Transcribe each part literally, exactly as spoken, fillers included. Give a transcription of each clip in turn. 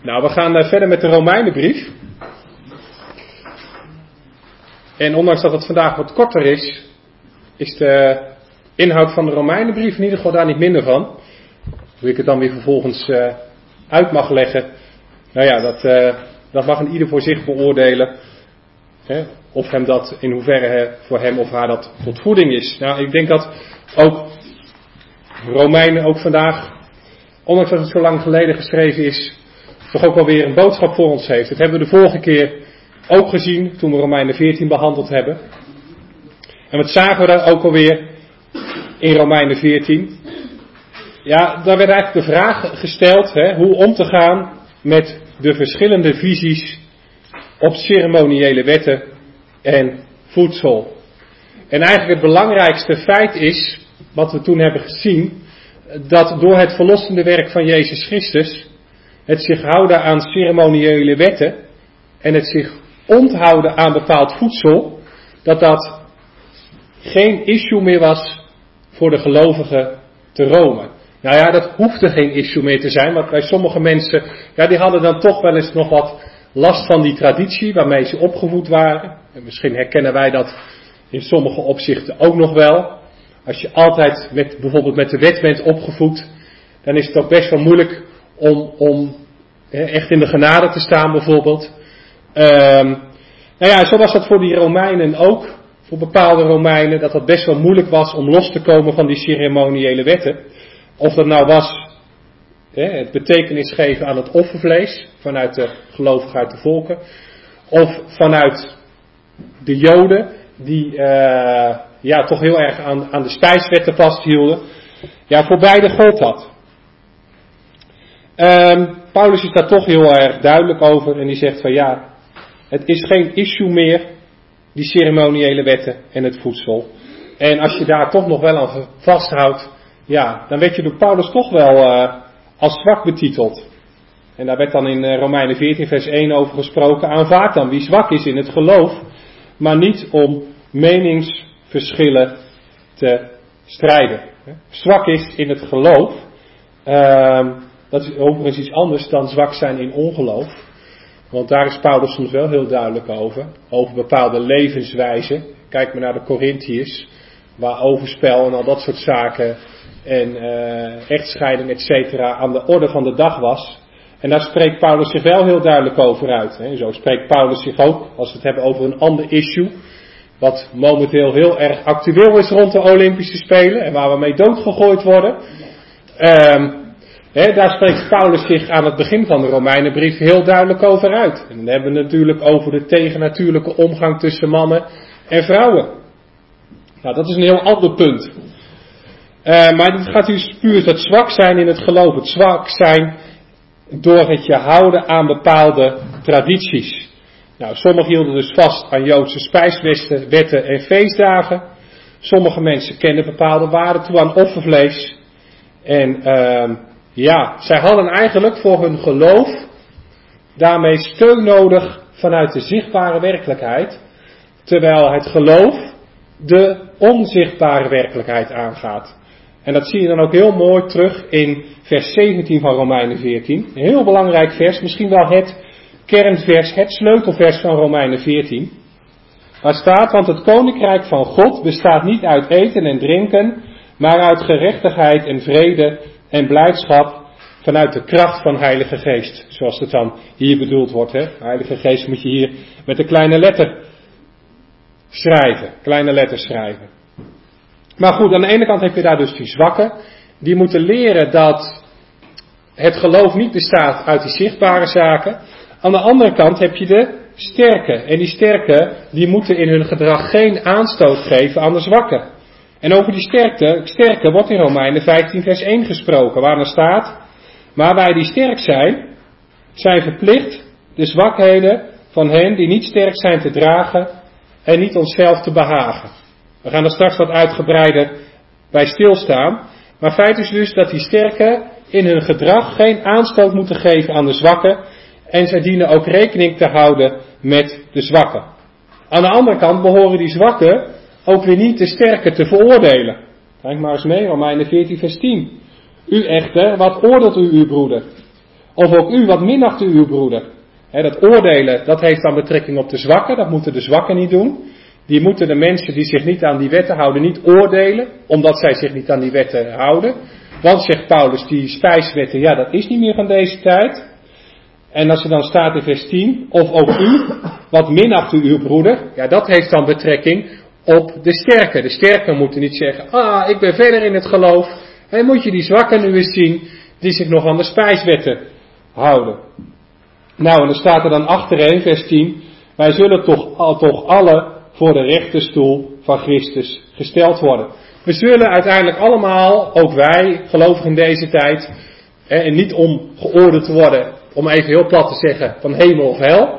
Nou, we gaan uh, verder met de Romeinenbrief. En ondanks dat het vandaag wat korter is, is de inhoud van de Romeinenbrief in ieder geval daar niet minder van. Hoe ik het dan weer vervolgens uh, uit mag leggen, nou ja, dat, uh, dat mag een ieder voor zich beoordelen. Hè, of hem dat, in hoeverre voor hem of haar dat tot voeding is. Nou, ik denk dat ook Romeinen ook vandaag, ondanks dat het zo lang geleden geschreven is, toch ook wel weer een boodschap voor ons heeft. Dat hebben we de vorige keer ook gezien toen we Romeinen veertien behandeld hebben. En wat zagen we daar ook alweer in Romeinen veertien? Ja, daar werd eigenlijk de vraag gesteld, hè, hoe om te gaan met de verschillende visies op ceremoniële wetten en voedsel. En eigenlijk het belangrijkste feit is, wat we toen hebben gezien, dat door het verlossende werk van Jezus Christus, het zich houden aan ceremoniële wetten en het zich onthouden aan bepaald voedsel, dat dat geen issue meer was voor de gelovigen te Rome. Nou ja, dat hoefde geen issue meer te zijn, want bij sommige mensen, ja, die hadden dan toch wel eens nog wat last van die traditie waarmee ze opgevoed waren. En misschien herkennen wij dat in sommige opzichten ook nog wel. Als je altijd met, bijvoorbeeld met de wet bent opgevoed, dan is het ook best wel moeilijk om, om he, echt in de genade te staan bijvoorbeeld. Um, nou ja, zo was dat voor die Romeinen ook, voor bepaalde Romeinen, dat het best wel moeilijk was om los te komen van die ceremoniële wetten. Of dat nou was he, het betekenis geven aan het offervlees, vanuit de gelovigen uit de volken, of vanuit de Joden, die uh, ja, toch heel erg aan, aan de spijswetten vasthielden. Ja, voor beide gold dat. Um, Paulus is daar toch heel erg duidelijk over en die zegt van ja, het is geen issue meer, die ceremoniële wetten en het voedsel. En als je daar toch nog wel aan vasthoudt, ja, dan werd je door Paulus toch wel uh, als zwak betiteld. En daar werd dan in uh, Romeinen veertien vers één over gesproken, aanvaard dan wie zwak is in het geloof, maar niet om meningsverschillen te strijden. Zwak is in het geloof, uh, dat is overigens iets anders dan zwak zijn in ongeloof. Want daar is Paulus soms wel heel duidelijk over. Over bepaalde levenswijzen. Kijk maar naar de Corinthiërs, waar overspel en al dat soort zaken en uh, echtscheiding et cetera aan de orde van de dag was. En daar spreekt Paulus zich wel heel duidelijk over uit. Hè. Zo spreekt Paulus zich ook, als we het hebben over een ander issue, wat momenteel heel erg actueel is rond de Olympische Spelen en waar we mee doodgegooid worden. Um, He, daar spreekt Paulus zich aan het begin van de Romeinenbrief heel duidelijk over uit. En dan hebben we het natuurlijk over de tegennatuurlijke omgang tussen mannen en vrouwen. Nou, dat is een heel ander punt. Uh, maar het gaat dus puur het zwak zijn in het geloof. Het zwak zijn door het je houden aan bepaalde tradities. Nou, sommigen hielden dus vast aan Joodse spijswetten, wetten en feestdagen. Sommige mensen kenden bepaalde waarden toe aan offervlees. En uh, ja, zij hadden eigenlijk voor hun geloof daarmee steun nodig vanuit de zichtbare werkelijkheid. Terwijl het geloof de onzichtbare werkelijkheid aangaat. En dat zie je dan ook heel mooi terug in vers zeventien van Romeinen veertien. Een heel belangrijk vers, misschien wel het kernvers, het sleutelvers van Romeinen veertien. Waar staat, want het koninkrijk van God bestaat niet uit eten en drinken, maar uit gerechtigheid en vrede en blijdschap vanuit de kracht van Heilige Geest. Zoals het dan hier bedoeld wordt. Hè? Heilige Geest moet je hier met een kleine letter schrijven. Kleine letter schrijven. Maar goed, aan de ene kant heb je daar dus die zwakken. Die moeten leren dat het geloof niet bestaat uit die zichtbare zaken. Aan de andere kant heb je de sterken. En die sterken die moeten in hun gedrag geen aanstoot geven aan de zwakken. En over die sterkte, sterke wordt in Romeinen vijftien vers één gesproken, waar er staat, maar wij die sterk zijn, zijn verplicht de zwakheden van hen die niet sterk zijn te dragen en niet onszelf te behagen. We gaan er straks wat uitgebreider bij stilstaan, maar feit is dus dat die sterken in hun gedrag geen aanstoot moeten geven aan de zwakken en zij dienen ook rekening te houden met de zwakken. Aan de andere kant behoren die zwakken ook weer niet de sterken te veroordelen. Kijk maar eens mee, Romeinen veertien vers tien. U echter, wat oordeelt u uw broeder? Of ook u, wat minacht u uw broeder? He, dat oordelen, dat heeft dan betrekking op de zwakken. Dat moeten de zwakken niet doen. Die moeten de mensen die zich niet aan die wetten houden niet oordelen. Omdat zij zich niet aan die wetten houden. Want, zegt Paulus, die spijswetten, ja, dat is niet meer van deze tijd. En als er dan staat in vers tien, of ook u, wat minacht u uw broeder? Ja, dat heeft dan betrekking op de sterken. De sterken moeten niet zeggen, ah, ik ben verder in het geloof. En moet je die zwakken nu eens zien, die zich nog aan de spijswetten houden. Nou, en dan staat er dan achterin, vers tien, wij zullen toch, al, toch alle voor de rechterstoel van Christus gesteld worden. We zullen uiteindelijk allemaal, ook wij, gelovigen in deze tijd, hè, en niet om geoordeeld te worden, om even heel plat te zeggen, van hemel of hel.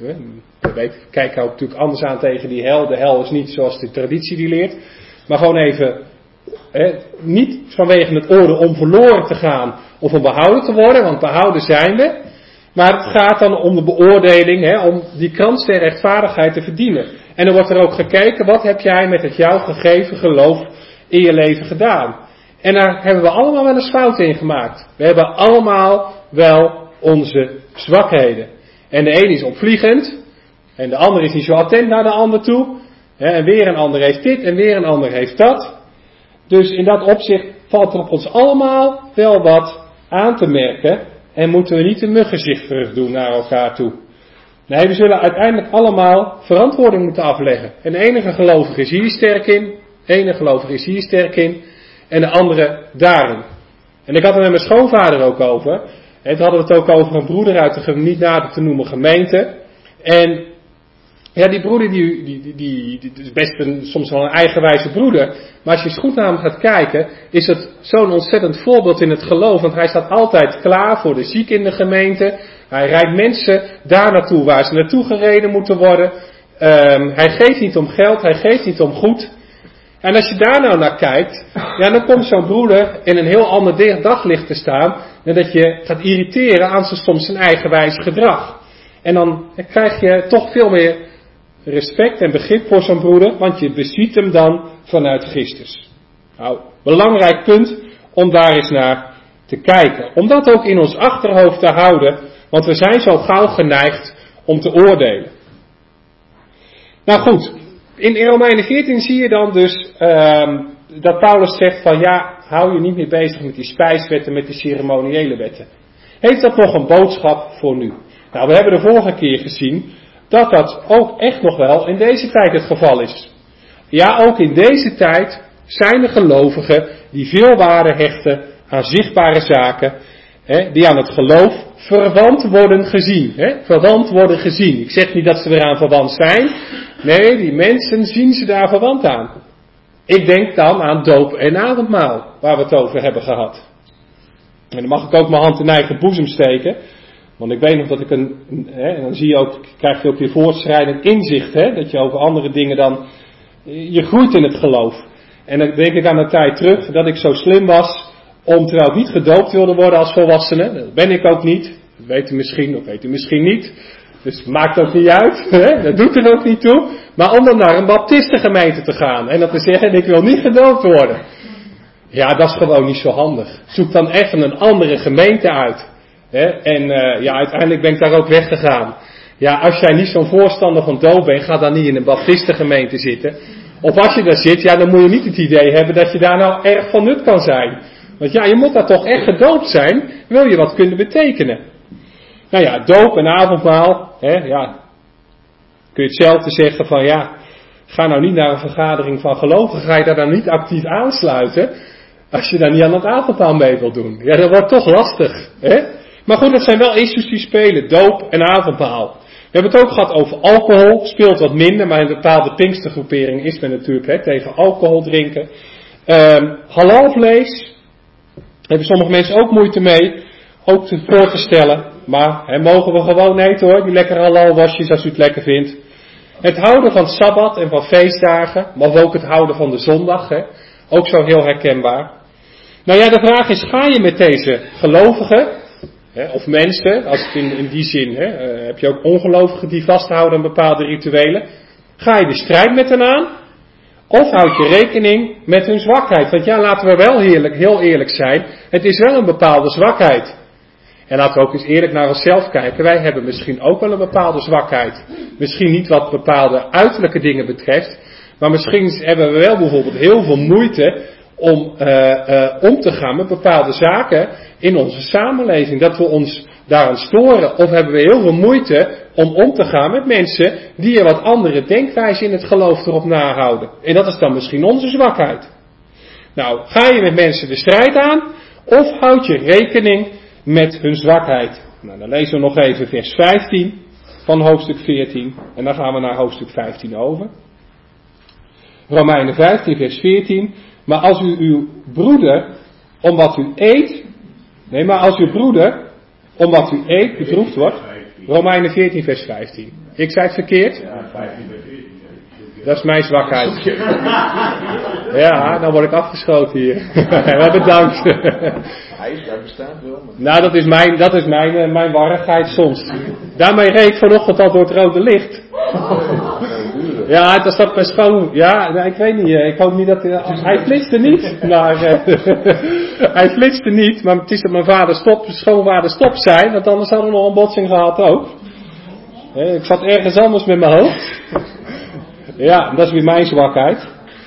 We kijken ook natuurlijk anders aan tegen die hel. De hel is niet zoals de traditie die leert. Maar gewoon even, hè, niet vanwege het oordeel om verloren te gaan of om behouden te worden, want behouden zijn we. Maar het gaat dan om de beoordeling, hè, om die krans der rechtvaardigheid te verdienen. En dan wordt er ook gekeken, wat heb jij met het jou gegeven geloof in je leven gedaan? En daar hebben we allemaal wel eens fouten in gemaakt. We hebben allemaal wel onze zwakheden. En de een is opvliegend, en de ander is niet zo attent naar de ander toe. Hè, en weer een ander heeft dit, en weer een ander heeft dat. Dus in dat opzicht valt er op ons allemaal wel wat aan te merken. En moeten we niet een muggenzichterig doen naar elkaar toe. Nee, we zullen uiteindelijk allemaal verantwoording moeten afleggen. En de enige gelovige is hier sterk in. De ene gelovige is hier sterk in. En de andere daarin. En ik had het met mijn schoonvader ook over. En toen hadden we het ook over een broeder uit de niet nader te noemen gemeente. En ja, die broeder die, die, die, die, die is best een, soms wel een eigenwijze broeder. Maar als je eens goed naar hem gaat kijken, is het zo'n ontzettend voorbeeld in het geloof. Want hij staat altijd klaar voor de ziek in de gemeente. Hij rijdt mensen daar naartoe waar ze naartoe gereden moeten worden. Um, hij geeft niet om geld, hij geeft niet om goed. En als je daar nou naar kijkt, ja, dan komt zo'n broeder in een heel ander daglicht te staan. En dat je gaat irriteren aan zijn, soms zijn eigenwijs gedrag. En dan krijg je toch veel meer respect en begrip voor zo'n broeder, want je beziet hem dan vanuit Christus. Nou, belangrijk punt om daar eens naar te kijken. Om dat ook in ons achterhoofd te houden, want we zijn zo gauw geneigd om te oordelen. Nou goed, in Romeinen veertien zie je dan dus um, dat Paulus zegt van ja, hou je niet meer bezig met die spijswetten, met die ceremoniële wetten. Heeft dat nog een boodschap voor nu? Nou, we hebben de vorige keer gezien dat dat ook echt nog wel in deze tijd het geval is. Ja, ook in deze tijd zijn er gelovigen die veel waarde hechten aan zichtbare zaken, hè, die aan het geloof verwant worden gezien. Hè, verwant worden gezien. Ik zeg niet dat ze eraan verwant zijn. Nee, die mensen zien ze daar verwant aan. Ik denk dan aan doop en avondmaal, waar we het over hebben gehad. En dan mag ik ook mijn hand in eigen boezem steken. Want ik weet nog dat ik een, hè, en dan zie je ook, krijg je ook weer voortschrijdend inzicht, hè, dat je over andere dingen dan, je groeit in het geloof. En dan denk ik aan de tijd terug dat ik zo slim was om, terwijl ik niet gedoopt wilde worden als volwassene, dat ben ik ook niet, dat weet u misschien of weet u misschien niet, dus het maakt ook niet uit, hè, dat doet er ook niet toe, maar om dan naar een baptistengemeente te gaan en dan te zeggen, ik wil niet gedoopt worden. Ja, dat is gewoon niet zo handig. Zoek dan even een andere gemeente uit. He, en uh, ja, uiteindelijk ben ik daar ook weggegaan. Ja, als jij niet zo'n voorstander van doop bent, ga dan niet in een baptistengemeente zitten. Of als je daar zit, ja, dan moet je niet het idee hebben dat je daar nou erg van nut kan zijn. Want ja, je moet daar toch echt gedoopt zijn, wil je wat kunnen betekenen. Nou ja, doop en avondmaal, hè, ja, kun je hetzelfde zeggen van ja, ga nou niet naar een vergadering van gelovigen, ga je daar dan niet actief aansluiten, als je daar niet aan het avondmaal mee wil doen. Ja, dat wordt toch lastig, hè. Maar goed, dat zijn wel issues die spelen, doop en avondmaal. We hebben het ook gehad over alcohol, speelt wat minder, maar in een bepaalde Pinkstergroepering is men natuurlijk hè, tegen alcohol drinken. Um, halalvlees, hebben sommige mensen ook moeite mee, ook te voor te stellen. Maar hè, mogen we gewoon eten hoor, die lekkere halalwasjes als u het lekker vindt. Het houden van sabbat en van feestdagen, maar ook het houden van de zondag, hè, ook zo heel herkenbaar. Nou ja, de vraag is, ga je met deze gelovigen, hè, of mensen, als het in, in die zin, hè, uh, heb je ook ongelovigen die vasthouden aan bepaalde rituelen, ga je de strijd met hen aan? Of houd je rekening met hun zwakheid? Want ja, laten we wel heerlijk, heel eerlijk zijn, het is wel een bepaalde zwakheid. En laten we ook eens eerlijk naar onszelf kijken. Wij hebben misschien ook wel een bepaalde zwakheid. Misschien niet wat bepaalde uiterlijke dingen betreft. Maar misschien hebben we wel bijvoorbeeld heel veel moeite om uh, uh, om te gaan met bepaalde zaken in onze samenleving. Dat we ons daaraan storen. Of hebben we heel veel moeite om om te gaan met mensen die een wat andere denkwijze in het geloof erop nahouden. En dat is dan misschien onze zwakheid. Nou, ga je met mensen de strijd aan of houd je rekening met hun zwakheid? Nou, dan lezen we nog even vers vijftien van hoofdstuk veertien en dan gaan we naar hoofdstuk vijftien over. Romeinen vijftien vers veertien. Maar als u uw broeder, om wat u eet, nee, maar als uw broeder, om wat u eet, bedroefd wordt, Romeinen veertien vers vijftien. Ik zei het verkeerd? Dat is mijn zwakheid. Ja, dan word ik afgeschoten hier. Maar bedankt. Hij is daar bestaat wel. Maar... Nou, dat is mijn, dat is mijn, mijn warrigheid soms. Daarmee reed ik vanochtend al door het rode licht. Ja, het was dat mijn schoon. Ja, nou, ik weet niet. Ik hoop niet dat hij. Hij flitste niet. Maar. Uh, hij flitste niet. Maar het is dat mijn vader stop, schoonvader stop zei. Want anders hadden we nog een botsing gehad ook. Uh, ik zat ergens anders met mijn hoofd. Ja, dat is weer mijn zwakheid.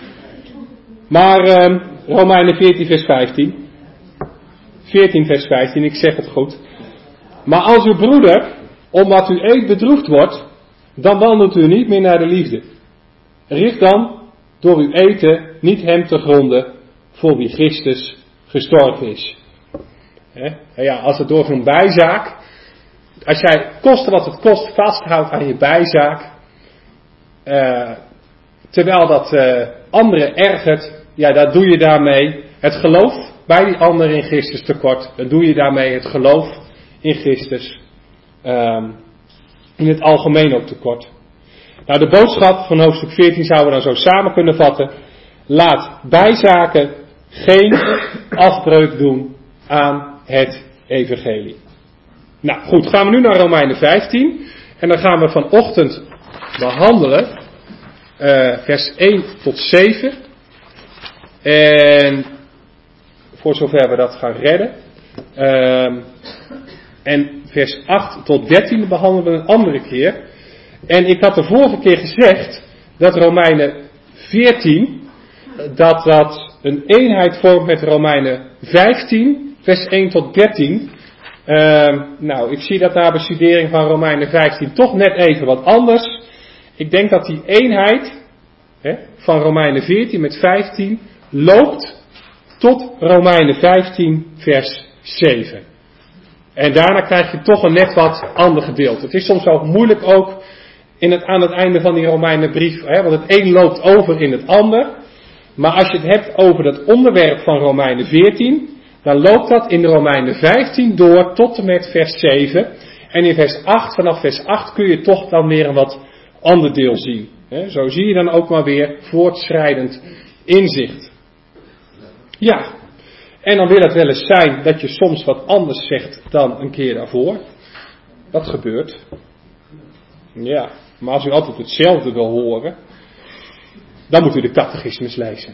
Maar. Uh, Romeinen veertien vers vijftien. veertien vers vijftien, ik zeg het goed. Maar als uw broeder, om wat u eet, bedroefd wordt, dan wandelt u niet meer naar de liefde. Richt dan door uw eten niet hem te gronden voor wie Christus gestorven is. He? Ja, als het door zo'n bijzaak, als jij koste wat het kost vasthoudt aan je bijzaak, uh, terwijl dat uh, anderen ergert, ja, dat doe je daarmee het geloof bij die anderen in Christus tekort. Dan doe je daarmee het geloof in Christus um, in het algemeen ook tekort. Nou, de boodschap van hoofdstuk veertien zouden we dan zo samen kunnen vatten. Laat bijzaken geen afbreuk doen aan het evangelie. Nou goed, gaan we nu naar Romeinen vijftien. En dan gaan we vanochtend behandelen uh, vers één tot zeven. En voor zover we dat gaan redden. Um, en vers acht tot dertien behandelen we een andere keer. En ik had de vorige keer gezegd dat Romeinen veertien, dat dat een eenheid vormt met Romeinen vijftien, vers één tot dertien. Um, nou, ik zie dat na bestudering van Romeinen vijftien toch net even wat anders. Ik denk dat die eenheid hè, van Romeinen veertien met vijftien loopt tot Romeinen vijftien vers zeven. En daarna krijg je toch een net wat ander gedeelte. Het is soms ook moeilijk ook in het, aan het einde van die Romeinenbrief, hè, want het een loopt over in het ander. Maar als je het hebt over dat onderwerp van Romeinen veertien, dan loopt dat in de Romeinen vijftien door tot en met vers zeven. En in vers acht, vanaf vers acht kun je toch dan weer een wat ander deel zien. Hè. Zo zie je dan ook maar weer voortschrijdend inzicht. Ja, en dan wil het wel eens zijn dat je soms wat anders zegt dan een keer daarvoor. Dat gebeurt. Ja, maar als u altijd hetzelfde wil horen, dan moet u de catechismus lezen.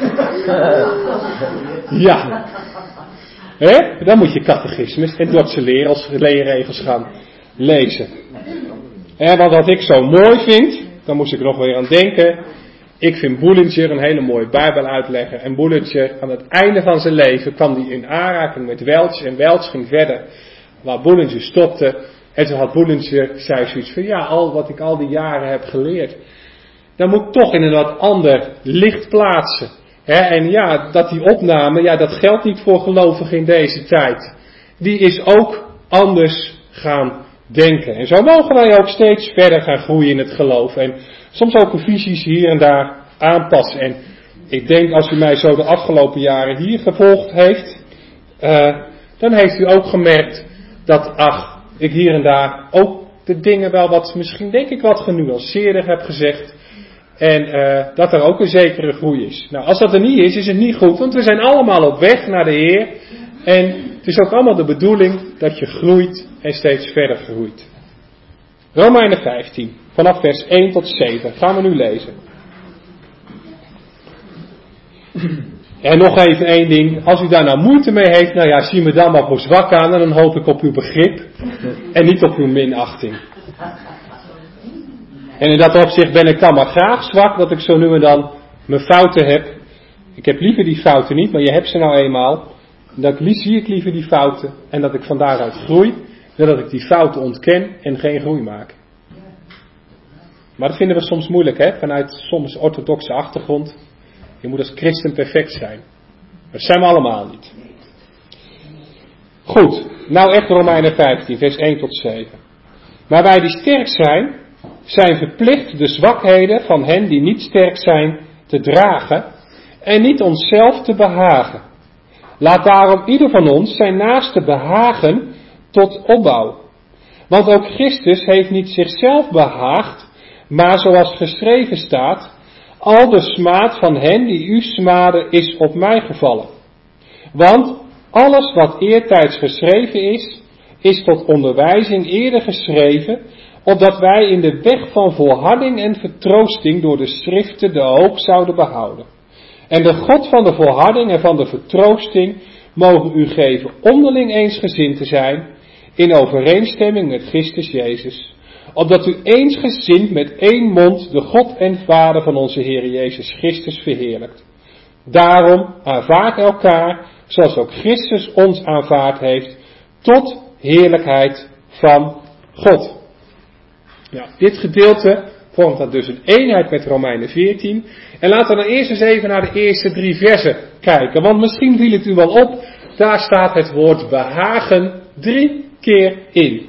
Ja. Hè? Dan moet je catechismus en Dordtse leerregels gaan lezen. En want wat ik zo mooi vind, dan moest ik er nog weer aan denken. Ik vind Bullinger een hele mooie Bijbel uitleggen. En Bullinger, aan het einde van zijn leven, kwam hij in aanraking met Welch. En Welch ging verder waar Bullinger stopte. En toen had Bullinger, zei zoiets van, ja, al wat ik al die jaren heb geleerd, dan moet ik toch in een wat ander licht plaatsen. He, en ja, dat die opname, ja, dat geldt niet voor gelovigen in deze tijd. Die is ook anders gaan denken. En zo mogen wij ook steeds verder gaan groeien in het geloof. En soms ook de visies hier en daar aanpassen. En ik denk, als u mij zo de afgelopen jaren hier gevolgd heeft, uh, dan heeft u ook gemerkt dat, ach, ik hier en daar ook de dingen wel wat, misschien denk ik wat genuanceerder heb gezegd. En uh, dat er ook een zekere groei is. Nou, als dat er niet is, is het niet goed. Want we zijn allemaal op weg naar de Heer. En het is ook allemaal de bedoeling dat je groeit en steeds verder groeit. Romeinen vijftien, vanaf vers één tot zeven. Gaan we nu lezen. En nog even één ding. Als u daar nou moeite mee heeft, nou ja, zie me dan maar voor zwak aan. En dan hoop ik op uw begrip. En niet op uw minachting. En in dat opzicht ben ik dan maar graag zwak. Dat ik zo nu en dan mijn fouten heb. Ik heb liever die fouten niet, maar je hebt ze nou eenmaal. Dat ik, zie ik liever die fouten. En dat ik van daaruit groei. Dan dat ik die fouten ontken en geen groei maak. Maar dat vinden we soms moeilijk, hè? Vanuit soms orthodoxe achtergrond. Je moet als christen perfect zijn. Dat zijn we allemaal niet. Goed, nou echt Romeinen vijftien, vers één tot zeven. Maar wij die sterk zijn, zijn verplicht de zwakheden van hen die niet sterk zijn te dragen en niet onszelf te behagen. Laat daarom ieder van ons zijn naaste behagen tot opbouw. Want ook Christus heeft niet zichzelf behaagd, maar zoals geschreven staat, al de smaad van hen die u smaden is op mij gevallen. Want alles wat eertijds geschreven is, is tot onderwijzing eerder geschreven, opdat wij in de weg van volharding en vertroosting door de schriften de hoop zouden behouden. En de God van de volharding en van de vertroosting mogen u geven onderling eensgezind te zijn, in overeenstemming met Christus Jezus, opdat u eensgezind met één mond de God en Vader van onze Heer Jezus Christus verheerlijkt. Daarom aanvaard elkaar, zoals ook Christus ons aanvaard heeft, tot heerlijkheid van God. Nou, dit gedeelte vormt dan dus een eenheid met Romeinen veertien. En laten we dan eerst eens even naar de eerste drie versen kijken. Want misschien viel het u wel op, daar staat het woord behagen drie keer in.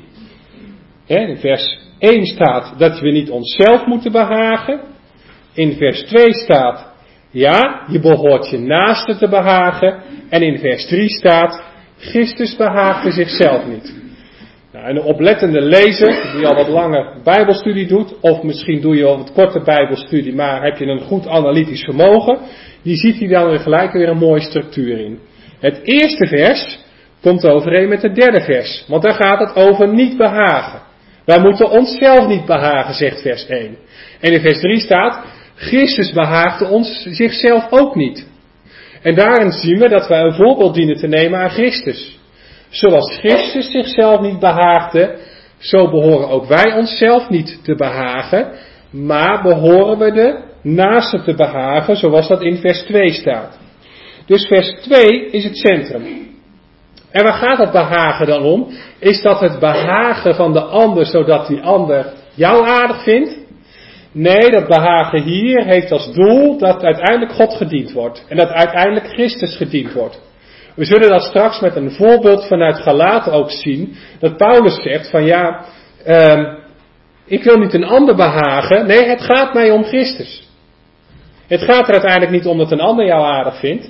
In vers één staat dat we niet onszelf moeten behagen. In vers twee staat, ja, je behoort je naaste te behagen. En in vers drie staat, Christus behaagde zichzelf niet. Nou, een oplettende lezer, die al wat langer bijbelstudie doet, of misschien doe je al wat korte bijbelstudie, maar heb je een goed analytisch vermogen, die ziet hier dan weer gelijk weer een mooie structuur in. Het eerste vers komt overeen met het derde vers, want daar gaat het over niet behagen. Wij moeten onszelf niet behagen, zegt vers één. En in vers drie staat, Christus behaagde ons zichzelf ook niet. En daarin zien we dat wij een voorbeeld dienen te nemen aan Christus. Zoals Christus zichzelf niet behaagde, zo behoren ook wij onszelf niet te behagen, maar behoren we de naaste te behagen, zoals dat in vers twee staat. Dus vers twee is het centrum. En waar gaat het behagen dan om? Is dat het behagen van de ander, zodat die ander jou aardig vindt? Nee, dat behagen hier heeft als doel dat uiteindelijk God gediend wordt. En dat uiteindelijk Christus gediend wordt. We zullen dat straks met een voorbeeld vanuit Galaten ook zien. Dat Paulus zegt van ja, um, ik wil niet een ander behagen. Nee, het gaat mij om Christus. Het gaat er uiteindelijk niet om dat een ander jou aardig vindt.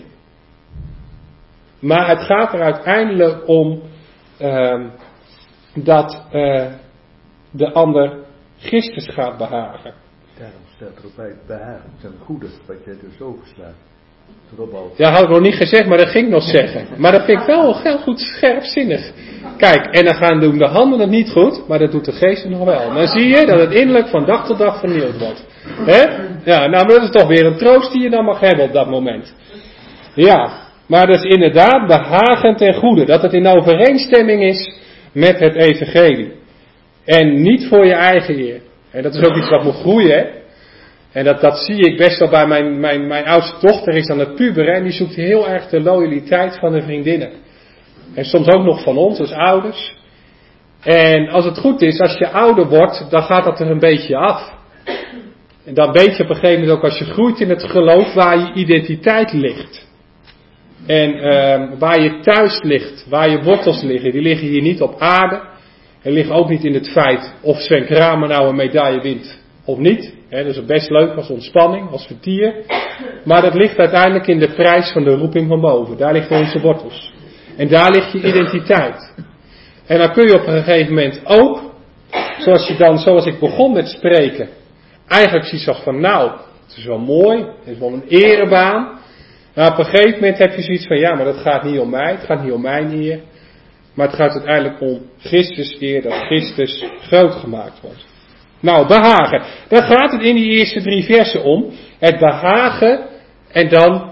Maar het gaat er uiteindelijk om um, dat uh, de ander Christus gaat behagen. Daarom staat er ook bij behagen ten goede, wat jij dus overslaat. Ja, had ik nog niet gezegd, maar dat ging ik nog zeggen. Maar dat vind ik wel heel goed scherpzinnig. Kijk, en dan gaan doen de handen het niet goed, maar dat doet de geest nog wel. Dan zie je dat het innerlijk van dag tot dag vernieuwd wordt. Hè? Ja, nou, maar dat is toch weer een troost die je dan mag hebben op dat moment. Ja, maar dat is inderdaad behagen ten goede. Dat het in overeenstemming is met het evangelie. En niet voor je eigen eer. En dat is ook iets wat moet groeien, hè. En dat, dat zie ik best wel bij mijn, mijn, mijn oudste dochter is dan het puberen. En die zoekt heel erg de loyaliteit van de vriendinnen. En soms ook nog van ons als ouders. En als het goed is, als je ouder wordt, dan gaat dat er een beetje af. En dan weet je op een gegeven moment ook als je groeit in het geloof waar je identiteit ligt. En uh, waar je thuis ligt, waar je wortels liggen. Die liggen hier niet op aarde. En liggen ook niet in het feit of Sven Kramer nou een medaille wint of niet. He, dat is best leuk als ontspanning, als vertier. Maar dat ligt uiteindelijk in de prijs van de roeping van boven. Daar liggen onze wortels. En daar ligt je identiteit. En dan kun je op een gegeven moment ook, zoals je dan, zoals ik begon met spreken, eigenlijk zoiets zag van nou, het is wel mooi, het is wel een erebaan. Maar op een gegeven moment heb je zoiets van ja, maar dat gaat niet om mij, het gaat niet om mijn eer. Maar het gaat uiteindelijk om Christus eer, dat Christus groot gemaakt wordt. Nou, behagen. Daar gaat het in die eerste drie versen om. Het behagen en dan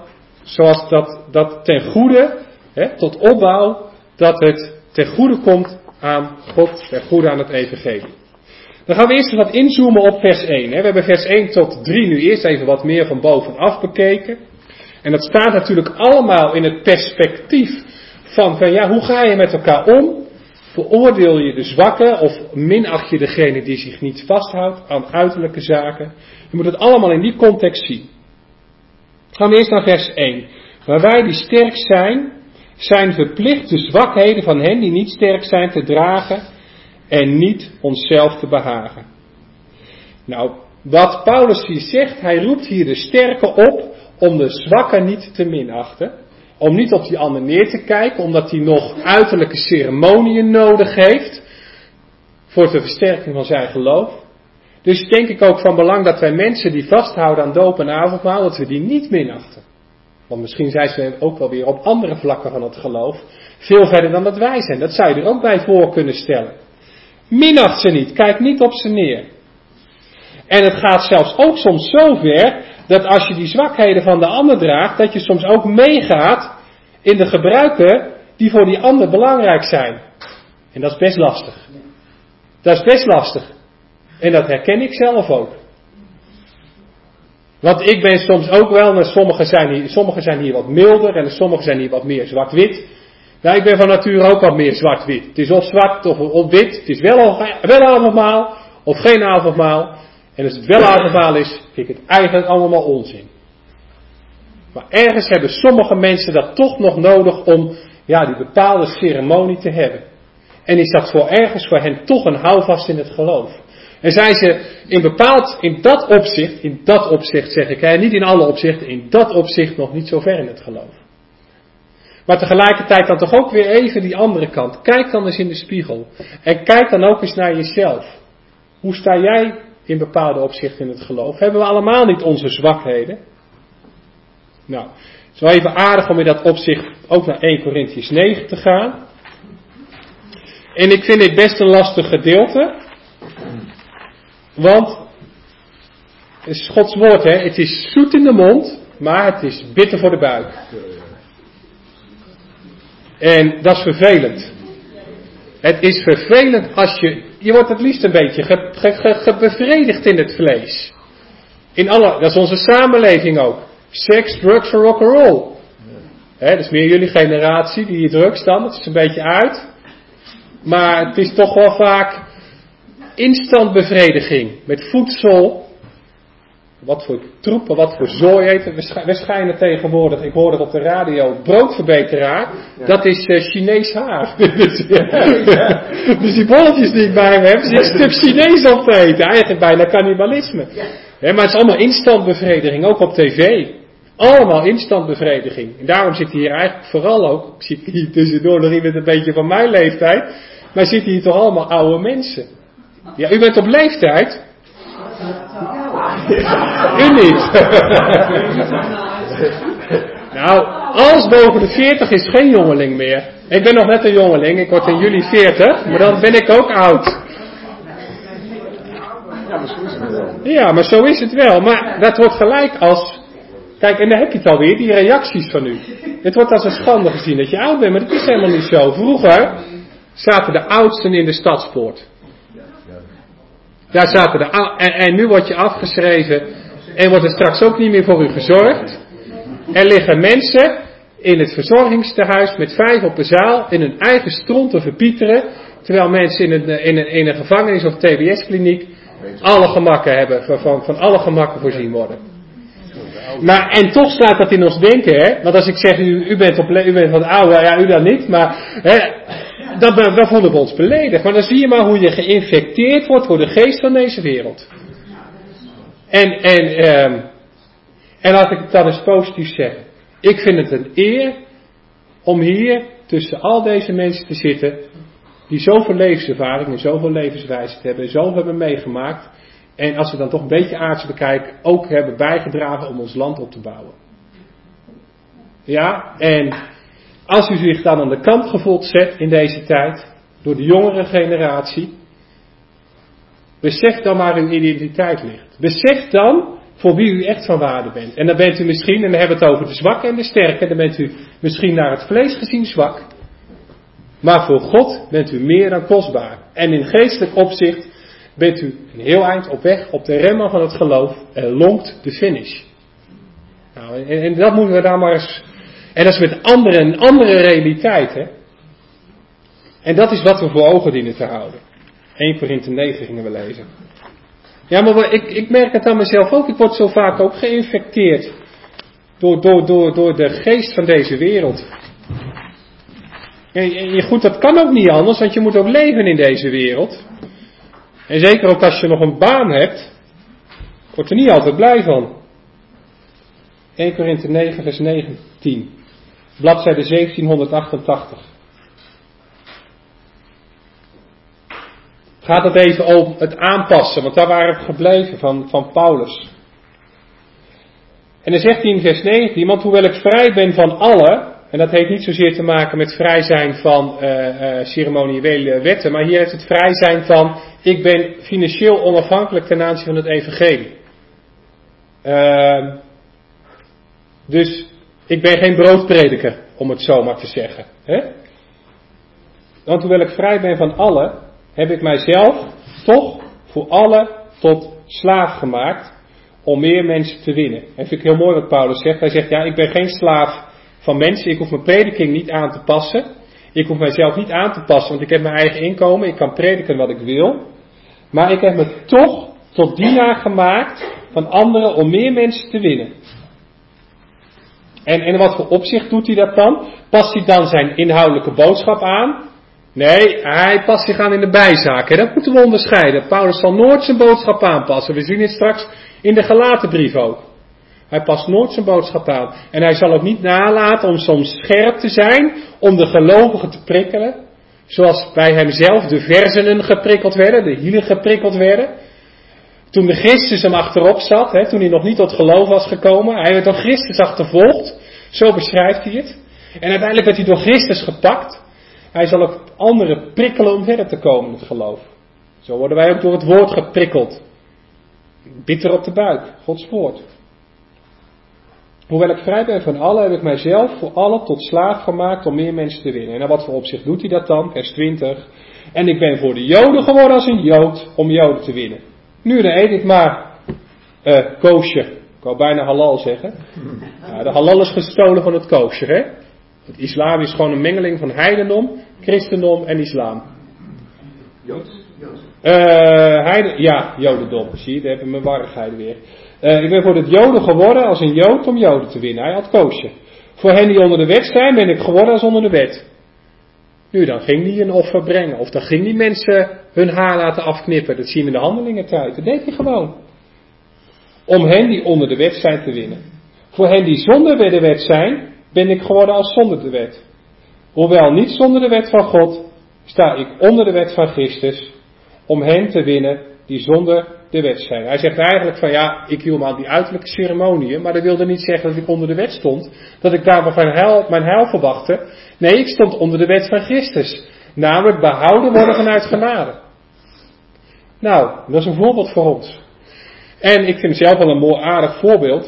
zoals dat, dat ten goede, hè, tot opbouw, dat het ten goede komt aan God, ten goede aan het evangelie. Dan gaan we eerst wat inzoomen op vers één. Hè. We hebben vers één tot drie nu eerst even wat meer van bovenaf bekeken. En dat staat natuurlijk allemaal in het perspectief van, van ja, hoe ga je met elkaar om? Veroordeel je de zwakke of minacht je degene die zich niet vasthoudt aan uiterlijke zaken? Je moet het allemaal in die context zien. Gaan we eerst naar vers één. Maar wij die sterk zijn, zijn verplicht de zwakheden van hen die niet sterk zijn te dragen en niet onszelf te behagen. Nou, wat Paulus hier zegt, hij roept hier de sterke op om de zwakke niet te minachten. Om niet op die ander neer te kijken, omdat hij nog uiterlijke ceremoniën nodig heeft voor de versterking van zijn geloof. Dus denk ik ook van belang dat wij mensen die vasthouden aan doop en avondmaal, dat we die niet minachten. Want misschien zijn ze ook wel weer op andere vlakken van het geloof veel verder dan dat wij zijn. Dat zou je er ook bij voor kunnen stellen. Minacht ze niet, kijk niet op ze neer. En het gaat zelfs ook soms zo ver dat als je die zwakheden van de ander draagt, dat je soms ook meegaat in de gebruiken die voor die ander belangrijk zijn. En dat is best lastig. Dat is best lastig. En dat herken ik zelf ook. Want ik ben soms ook wel, en sommigen zijn hier, sommigen zijn hier wat milder en sommigen zijn hier wat meer zwart-wit. Nou, ik ben van nature ook wat meer zwart-wit. Het is of zwart of, of wit. Het is wel, wel avondmaal of geen avondmaal. En als het wel avondmaal is, vind ik het eigenlijk allemaal onzin. Maar ergens hebben sommige mensen dat toch nog nodig om ja, die bepaalde ceremonie te hebben. En is dat voor ergens voor hen toch een houvast in het geloof. En zijn ze in bepaald, in dat opzicht, in dat opzicht zeg ik, hè, niet in alle opzichten, in dat opzicht nog niet zo ver in het geloof. Maar tegelijkertijd dan toch ook weer even die andere kant. Kijk dan eens in de spiegel. En kijk dan ook eens naar jezelf. Hoe sta jij in bepaalde opzichten in het geloof? Hebben we allemaal niet onze zwakheden? Nou, het is wel even aardig om in dat opzicht ook naar Eerste Korintiërs negen te gaan. En ik vind dit best een lastig gedeelte. Want, het is Gods woord, hè. Het is zoet in de mond, maar het is bitter voor de buik. En dat is vervelend. Het is vervelend als je, je wordt het liefst een beetje ge, ge, ge, ge bevredigd in het vlees. In alle, dat is onze samenleving ook. Seks, drugs en rock'n'roll. Dat is meer jullie generatie die hier drugs dan, het is een beetje uit. Maar het is toch wel vaak instant bevrediging. Met voedsel. Wat voor troepen, wat voor zooi eten. We schijnen tegenwoordig, ik hoorde het op de radio, broodverbeteraar. Ja. Dat is uh, Chinees haar. dus, ja. dus die bolletjes die ik bij me heb, zit een stuk Chinees op te eten. Eigenlijk bijna cannibalisme. Ja. Ja, maar het is allemaal instant bevrediging, ook op tv. Allemaal instant bevrediging. En daarom zit hier eigenlijk vooral ook, ik zie hier tussendoor nog iemand een beetje van mijn leeftijd, maar zitten hier toch allemaal oude mensen. Ja, u bent op leeftijd. U niet. Nou, alles boven de veertig is geen jongeling meer. Ik ben nog net een jongeling, ik word in juli veertig, maar dan ben ik ook oud. Ja, maar zo is het wel. Maar dat wordt gelijk als... Kijk, en dan heb je het alweer, die reacties van u. Het wordt als een schande gezien dat je oud bent, maar dat is helemaal niet zo. Vroeger zaten de oudsten in de stadspoort. Daar zaten de ou- en, en nu word je afgeschreven en wordt er straks ook niet meer voor u gezorgd. Er liggen mensen in het verzorgingstehuis met vijf op een zaal in hun eigen stront te verpieteren, terwijl mensen in een, in een, in een gevangenis of T B S-kliniek alle gemakken hebben, van, van alle gemakken voorzien worden. Maar, en toch staat dat in ons denken, hè? Want als ik zeg, u, u, bent, op, u bent wat ouder, ja, u dan niet, maar hè, dat, dat vonden we ons beledigd. Maar dan zie je maar hoe je geïnfecteerd wordt door de geest van deze wereld. En, en, um, en laat ik het dan eens positief zeggen. Ik vind het een eer om hier tussen al deze mensen te zitten, die zoveel levenservaring en zoveel levenswijsheid hebben, zoveel hebben meegemaakt. En als we dan toch een beetje aards bekijken, ook hebben bijgedragen om ons land op te bouwen. Ja, en als u zich dan aan de kant gevoeld zet in deze tijd, door de jongere generatie, besef dan waar uw identiteit ligt. Besef dan voor wie u echt van waarde bent. En dan bent u misschien, en dan hebben we het over de zwakken en de sterken, dan bent u misschien naar het vlees gezien zwak. Maar voor God bent u meer dan kostbaar. En in geestelijk opzicht bent u een heel eind op weg op de remmen van het geloof en longt de finish. Nou, en, en dat moeten we daar maar eens... En dat is met andere, een andere realiteit, hè. En dat is wat we voor ogen dienen te houden. Eerste Korinthe negen gingen we lezen. Ja, maar ik, ik merk het aan mezelf ook. Ik word zo vaak ook geïnfecteerd door, door, door, door de geest van deze wereld. En, en goed, dat kan ook niet anders, want je moet ook leven in deze wereld. En zeker ook als je nog een baan hebt, word je er niet altijd blij van. Eerste Korinthe negen vers negentien. Bladzijde zeventienhonderdachtentachtig. Gaat het even om het aanpassen, want daar waren we gebleven van, van Paulus. En dan zegt hij in vers negentien, want hoewel ik vrij ben van alle, en dat heeft niet zozeer te maken met vrij zijn van uh, uh, ceremoniële wetten, maar hier heeft het vrij zijn van, ik ben financieel onafhankelijk ten aanzien van het evangelie. Uh, dus ik ben geen broodprediker, om het zo maar te zeggen. Hè? Want hoewel ik vrij ben van alle, heb ik mijzelf toch voor alle tot slaaf gemaakt om meer mensen te winnen. En vind ik heel mooi wat Paulus zegt. Hij zegt, ja, ik ben geen slaaf van mensen. Ik hoef mijn prediking niet aan te passen. Ik hoef mijzelf niet aan te passen, want ik heb mijn eigen inkomen. Ik kan prediken wat ik wil. Maar ik heb me toch tot dienaar gemaakt van anderen om meer mensen te winnen. En, en wat voor opzicht doet hij dat dan? Past hij dan zijn inhoudelijke boodschap aan? Nee, hij past zich aan in de bijzaken. Dat moeten we onderscheiden. Paulus zal nooit zijn boodschap aanpassen. We zien het straks in de Galatenbrief ook. Hij past nooit zijn boodschap aan. En hij zal ook niet nalaten om soms scherp te zijn, om de gelovigen te prikkelen. Zoals bij hemzelf de versenen geprikkeld werden, de hielen geprikkeld werden. Toen de Christus hem achterop zat, hè, toen hij nog niet tot geloof was gekomen. Hij werd door Christus achtervolgd. Zo beschrijft hij het. En uiteindelijk werd hij door Christus gepakt. Hij zal ook anderen prikkelen om verder te komen in het geloof. Zo worden wij ook door het woord geprikkeld. Bitter op de buik, Gods woord. Hoewel ik vrij ben van allen, heb ik mijzelf voor allen tot slaaf gemaakt om meer mensen te winnen. En naar wat voor opzicht doet hij dat dan? Vers twintig. En ik ben voor de Joden geworden als een Jood om Joden te winnen. Nu dan eet ik maar uh, koosje. Ik wou bijna halal zeggen. Ja, de halal is gestolen van het koosje, hè? Het islam is gewoon een mengeling van heidendom, christendom en islam. Joods? Uh, heide, ja, jodendom. Zie je, daar hebben we mijn warrigheden weer. Uh, ik ben voor het Joden geworden als een Jood om Joden te winnen. Hij had koosje. Voor hen die onder de wet zijn, ben ik geworden als onder de wet. Nu, dan ging die een offer brengen. Of dan ging die mensen hun haar laten afknippen. Dat zien we in de handelingentijd. Dat deed hij gewoon. Om hen die onder de wet zijn te winnen. Voor hen die zonder de wet zijn, ben ik geworden als zonder de wet. Hoewel niet zonder de wet van God, sta ik onder de wet van Christus, om hen te winnen die zonder de wet zijn. Hij zegt eigenlijk van ja, ik hield me aan die uiterlijke ceremoniën, maar dat wilde niet zeggen dat ik onder de wet stond, dat ik daar mijn heil, mijn heil verwachtte. Nee, ik stond onder de wet van Christus, namelijk behouden worden vanuit genade. Nou, dat is een voorbeeld voor ons. En ik vind het zelf wel een mooi aardig voorbeeld.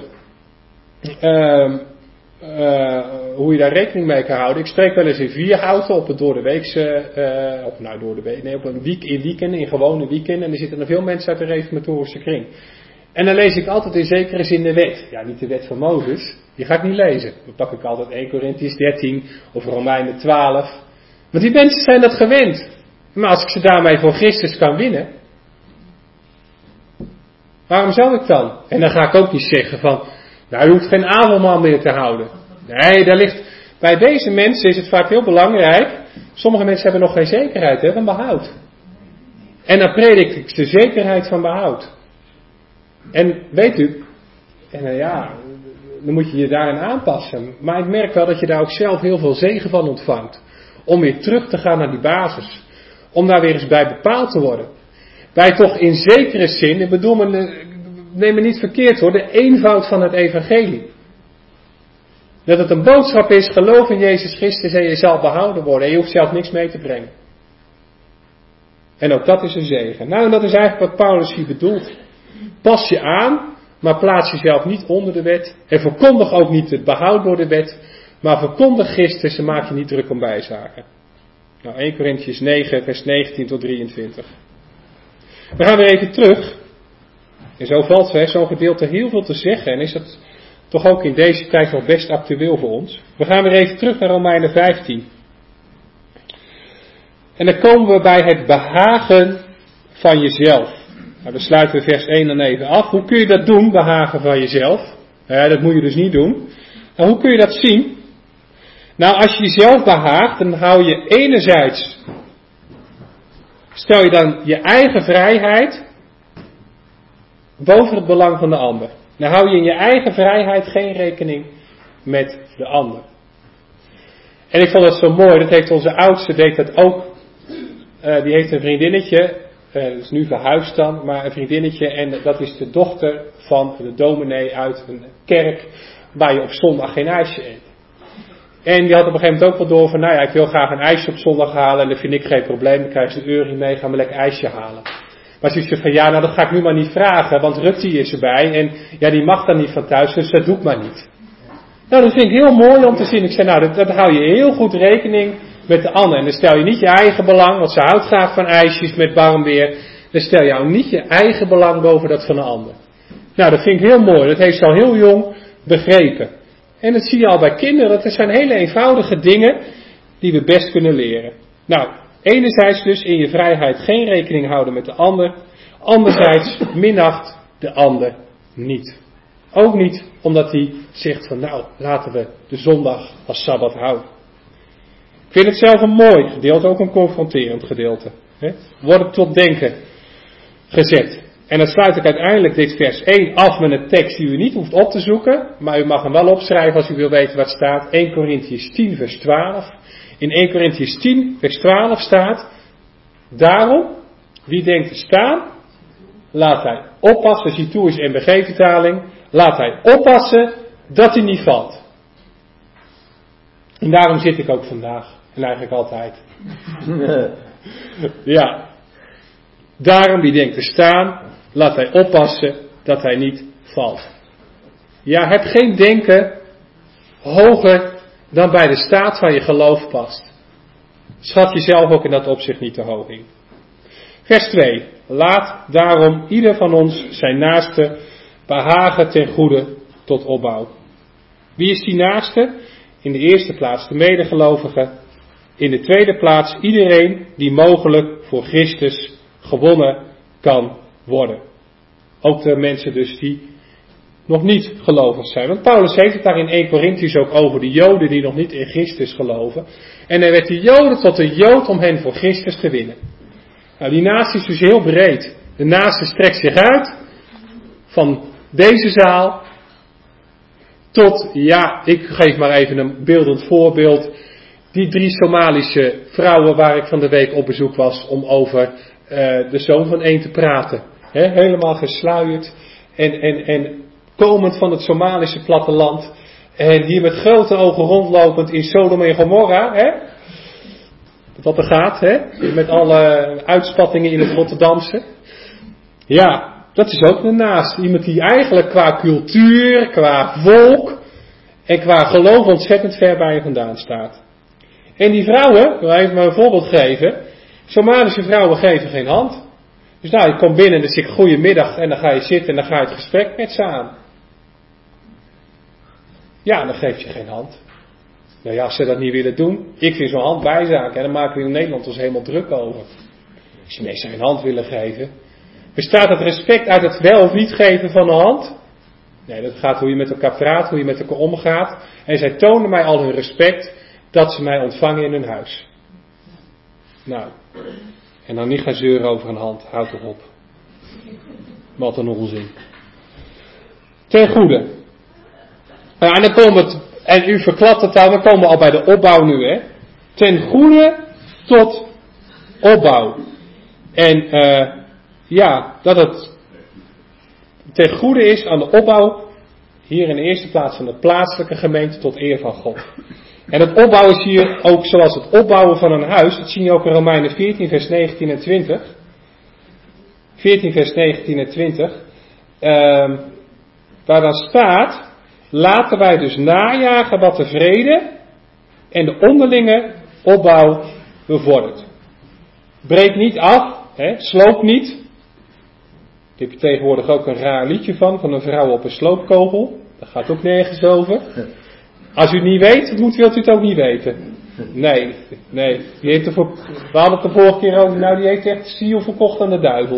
Uh, Uh, hoe je daar rekening mee kan houden. Ik spreek wel eens in Vierhouten op het doordeweekse, uh, of nou door de week, nee, op een week, in weekenden, in gewone weekenden. En er zitten er veel mensen uit de reformatorische kring. En dan lees ik altijd in zekere zin de wet. Ja, niet de wet van Mozes, die ga ik niet lezen. Dan pak ik altijd Eerste Korinthe dertien of Romeinen twaalf. Want die mensen zijn dat gewend. Maar als ik ze daarmee voor Christus kan winnen, waarom zou ik dan? En dan ga ik ook niet zeggen van, nou, je hoeft geen avondmaal meer te houden. Nee, daar ligt, bij deze mensen is het vaak heel belangrijk. Sommige mensen hebben nog geen zekerheid hè, van behoud. En dan predik ik de zekerheid van behoud. En weet u, en nou ja, dan moet je je daarin aanpassen. Maar ik merk wel dat je daar ook zelf heel veel zegen van ontvangt. Om weer terug te gaan naar die basis. Om daar weer eens bij bepaald te worden. Bij toch in zekere zin, ik bedoel me, neem me niet verkeerd hoor, de eenvoud van het evangelie. Dat het een boodschap is, geloof in Jezus Christus en je zal behouden worden. En je hoeft zelf niks mee te brengen. En ook dat is een zegen. Nou, en dat is eigenlijk wat Paulus hier bedoelt. Pas je aan maar plaats jezelf niet onder de wet. En verkondig ook niet het behoud door de wet, maar verkondig Christus en maak je niet druk om bijzaken. Nou, Eerste Korintiërs negen, vers negentien tot drieëntwintig. We gaan weer even terug. En zo valt hè, zo'n gedeelte heel veel te zeggen. En is dat toch ook in deze tijd nog best actueel voor ons. We gaan weer even terug naar Romeinen vijftien. En dan komen we bij het behagen van jezelf. Nou, dan sluiten we vers één dan even af. Hoe kun je dat doen, behagen van jezelf? Nou ja, dat moet je dus niet doen. Nou, hoe kun je dat zien? Nou, als je jezelf behaagt, dan hou je enerzijds, stel je dan je eigen vrijheid boven het belang van de ander. Dan hou je in je eigen vrijheid geen rekening met de ander. En ik vond dat zo mooi, dat heeft onze oudste, deed dat ook. Uh, die heeft een vriendinnetje, uh, dat is nu verhuisd dan, maar een vriendinnetje en dat is de dochter van de dominee uit een kerk waar je op zondag geen ijsje eet. En die had op een gegeven moment ook wel door van, nou ja, ik wil graag een ijsje op zondag halen en dat vind ik geen probleem, dan krijg je de euro mee, gaan we lekker ijsje halen. Maar ze zei van, ja, nou dat ga ik nu maar niet vragen, want Rutte is erbij en ja, die mag dan niet van thuis, dus dat doe ik maar niet. Nou, dat vind ik heel mooi om te zien. Ik zei, nou, dat, dat hou je heel goed rekening met de ander. En dan stel je niet je eigen belang, want ze houdt graag van ijsjes met warm weer. Dan stel je ook niet je eigen belang boven dat van de ander. Nou, dat vind ik heel mooi. Dat heeft ze al heel jong begrepen. En dat zie je al bij kinderen. Dat zijn hele eenvoudige dingen die we best kunnen leren. Nou, enerzijds dus in je vrijheid geen rekening houden met de ander. Anderzijds minacht de ander niet. Ook niet omdat hij zegt van nou, laten we de zondag als Sabbat houden. Ik vind het zelf een mooi gedeelte, ook een confronterend gedeelte. Hè? Wordt tot denken gezet. En dan sluit ik uiteindelijk dit vers één af met een tekst die u niet hoeft op te zoeken. Maar u mag hem wel opschrijven als u wil weten wat staat. Eerste Korintiërs tien vers twaalf. In Eerste Korintiërs tien vers twaalf staat. Daarom, wie denkt te staan, laat hij oppassen. Zie toe is N B G-vertaling. Laat hij oppassen dat hij niet valt. En daarom zit ik ook vandaag. En eigenlijk altijd. Ja. Daarom wie denkt te staan, laat hij oppassen dat hij niet valt. Ja, heb geen denken hoger dan bij de staat van je geloof past. Schat jezelf ook in dat opzicht niet te hoog in. Vers twee. Laat daarom ieder van ons zijn naaste behagen ten goede tot opbouw. Wie is die naaste? In de eerste plaats de medegelovigen. In de tweede plaats iedereen die mogelijk voor Christus gewonnen kan worden. Ook de mensen dus die nog niet gelovig zijn. Want Paulus heeft het daar in Eerste Korintiërs ook over de Joden die nog niet in Christus geloven. En hij werd de Joden tot de Jood om hen voor Christus te winnen. Nou, die naaste is dus heel breed. De naaste strekt zich uit van deze zaal tot, ja, ik geef maar even een beeldend voorbeeld. Die drie Somalische vrouwen waar ik van de week op bezoek was om over uh, de zoon van één te praten. He, helemaal gesluierd en, en, en komend van het Somalische platteland. En hier met grote ogen rondlopend in Sodom en Gomorra. He? Wat er gaat, he? Met alle uitspattingen in het Rotterdamse. Ja, dat is ook daarnaast. Iemand die eigenlijk qua cultuur, qua volk en qua geloof ontzettend ver bij je vandaan staat. En die vrouwen, ik wil even maar een voorbeeld geven. Somalische vrouwen geven geen hand. Dus nou, je komt binnen en dan zeg ik goedemiddag en dan ga je zitten en dan ga je het gesprek met ze aan. Ja, dan geef je geen hand. Nou ja, als ze dat niet willen doen, ik vind zo'n hand bijzaak en dan maken we in Nederland ons helemaal druk over. Als je mensen geen hand willen geven. Bestaat het respect uit het wel of niet geven van een hand? Nee, dat gaat hoe je met elkaar praat, hoe je met elkaar omgaat. En zij tonen mij al hun respect dat ze mij ontvangen in hun huis. Nou, en dan niet gaan zeuren over een hand, houd toch op. Wat een onzin. Ten goede. Nou, en dan komen we, en u verklapt het dan, dan komen we al bij de opbouw nu, hè. Ten goede tot opbouw. En uh, ja, dat het ten goede is aan de opbouw, hier in de eerste plaats van de plaatselijke gemeente tot eer van God. En het opbouwen is hier ook zoals het opbouwen van een huis. Dat zie je ook in Romeinen veertien vers negentien en twintig. veertien vers negentien en twintig. Uh, waar dan staat, laten wij dus najagen wat de vrede en de onderlinge opbouw bevordert. Breek niet af, hè, sloop niet. Daar heb je tegenwoordig ook een raar liedje van, van een vrouw op een sloopkogel. Dat gaat ook nergens over. Als u het niet weet, moet, wilt u het ook niet weten. Nee, nee. Die heeft er voor, we hadden het de vorige keer over, nou die heeft echt de ziel verkocht aan de duivel.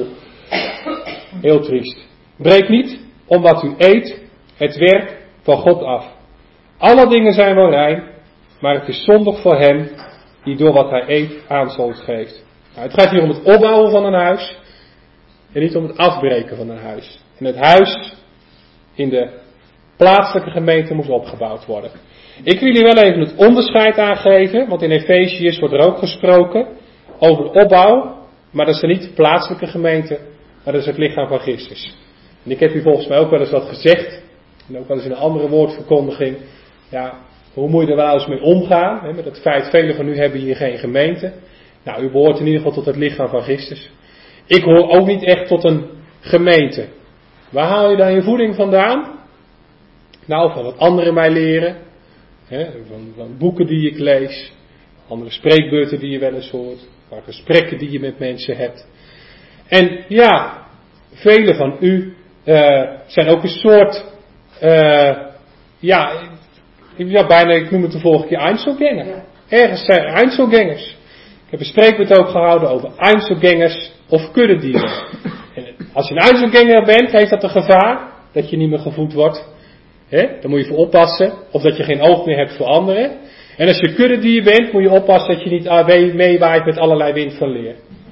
Heel triest. Breek niet, om wat u eet, het werk van God af. Alle dingen zijn wel rein, maar het is zondig voor hem die door wat hij eet aanstoot geeft. Nou, het gaat hier om het opbouwen van een huis en niet om het afbreken van een huis. En het huis in de plaatselijke gemeente moest opgebouwd worden. Ik wil jullie wel even het onderscheid aangeven, want in Efeziërs wordt er ook gesproken over de opbouw, maar dat is er niet de plaatselijke gemeente, maar dat is het lichaam van Christus. En ik heb hier volgens mij ook wel eens wat gezegd, en ook wel eens in een andere woordverkondiging, ja, hoe moet je er wel eens mee omgaan, hè, met het feit, velen van u hebben hier geen gemeente. Nou, u behoort in ieder geval tot het lichaam van Christus. Ik hoor ook niet echt tot een gemeente. Waar haal je dan je voeding vandaan? Nou, van wat anderen mij leren. Hè, van, van boeken die ik lees. Andere spreekbeurten die je wel eens hoort. Van gesprekken die je met mensen hebt. En ja, velen van u uh, zijn ook een soort, uh, ja, ja, bijna, ik noem het de vorige keer Einzelgänger. Ergens zijn er Einzelgängers. Ik heb een spreekbeurt ook gehouden over Einzelgängers of kuddedieren. En als je een Einzelgänger bent, heeft dat een gevaar dat je niet meer gevoed wordt. He, daar moet je voor oppassen. Of dat je geen oog meer hebt voor anderen. En als je kuddedier bent, moet je oppassen dat je niet meewaait met allerlei wind van leer.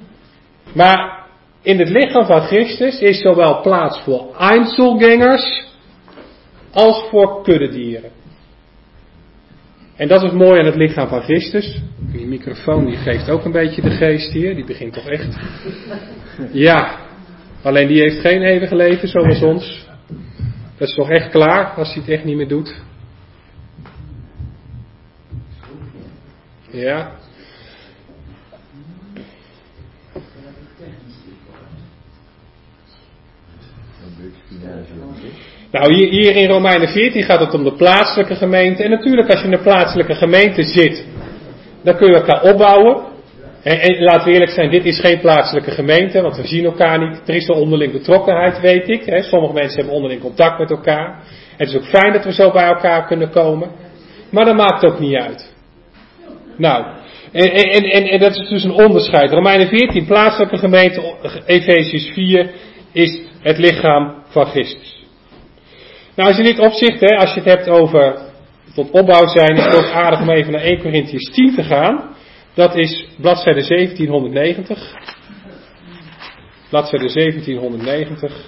Maar in het lichaam van Christus is zowel plaats voor Einzelgängers als voor kuddedieren. En dat is mooi aan het lichaam van Christus. Die microfoon die geeft ook een beetje de geest hier. Die begint toch echt. Ja, alleen die heeft geen eeuwige leven zoals ons. Dat is toch echt klaar als hij het echt niet meer doet. Ja. Nou, hier, hier in Romeinen veertien gaat het om de plaatselijke gemeente. En natuurlijk, als je in de plaatselijke gemeente zit, dan kun je elkaar opbouwen. En, en laten we eerlijk zijn, dit is geen plaatselijke gemeente, want we zien elkaar niet. Er is wel onderling betrokkenheid, weet ik. Hè. Sommige mensen hebben onderling contact met elkaar. Het is ook fijn dat we zo bij elkaar kunnen komen. Maar dat maakt ook niet uit. Nou, en, en, en, en dat is dus een onderscheid. Romeinen veertien, plaatselijke gemeente, Efeziërs vier, is het lichaam van Christus. Nou, als je in dit opzicht, hè, als je het hebt over tot opbouw zijn, is het ook aardig om even naar eerste Korintiërs tien te gaan. Dat is bladzijde zeventienhonderdnegentig. Bladzijde zeventienhonderdnegentig.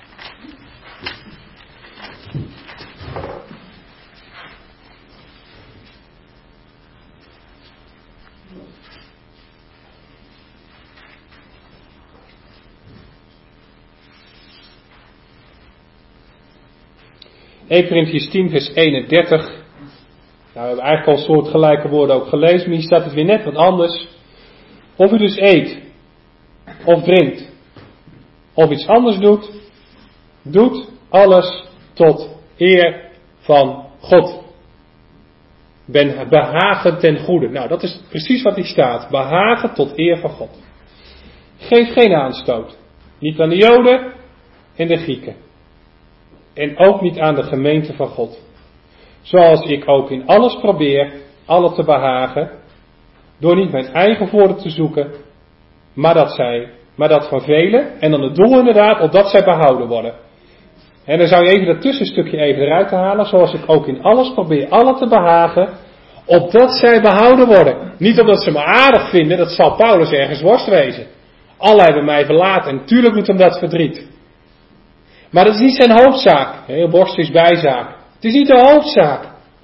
eerste Korintiërs tien vers eenendertig. Nou, we hebben eigenlijk al een soort gelijke woorden ook gelezen, maar hier staat het weer net wat anders. Of u dus eet, of drinkt, of iets anders doet, doet alles tot eer van God. Ben behagen ten goede. Nou, dat is precies wat hier staat. Behagen tot eer van God. Geef geen aanstoot. Niet aan de Joden en de Grieken. En ook niet aan de gemeente van God. Zoals ik ook in alles probeer, alle te behagen, door niet mijn eigen voordeel te zoeken, maar dat zij, maar dat van velen, en dan het doel inderdaad, opdat zij behouden worden. En dan zou je even dat tussenstukje even eruit halen, zoals ik ook in alles probeer, alle te behagen, opdat zij behouden worden. Niet omdat ze me aardig vinden, dat zal Paulus ergens worst wezen. Allen hebben mij verlaten, en natuurlijk doet hem dat verdriet. Maar dat is niet zijn hoofdzaak. Heel borst is bijzaak. Het is niet de hoofdzaak.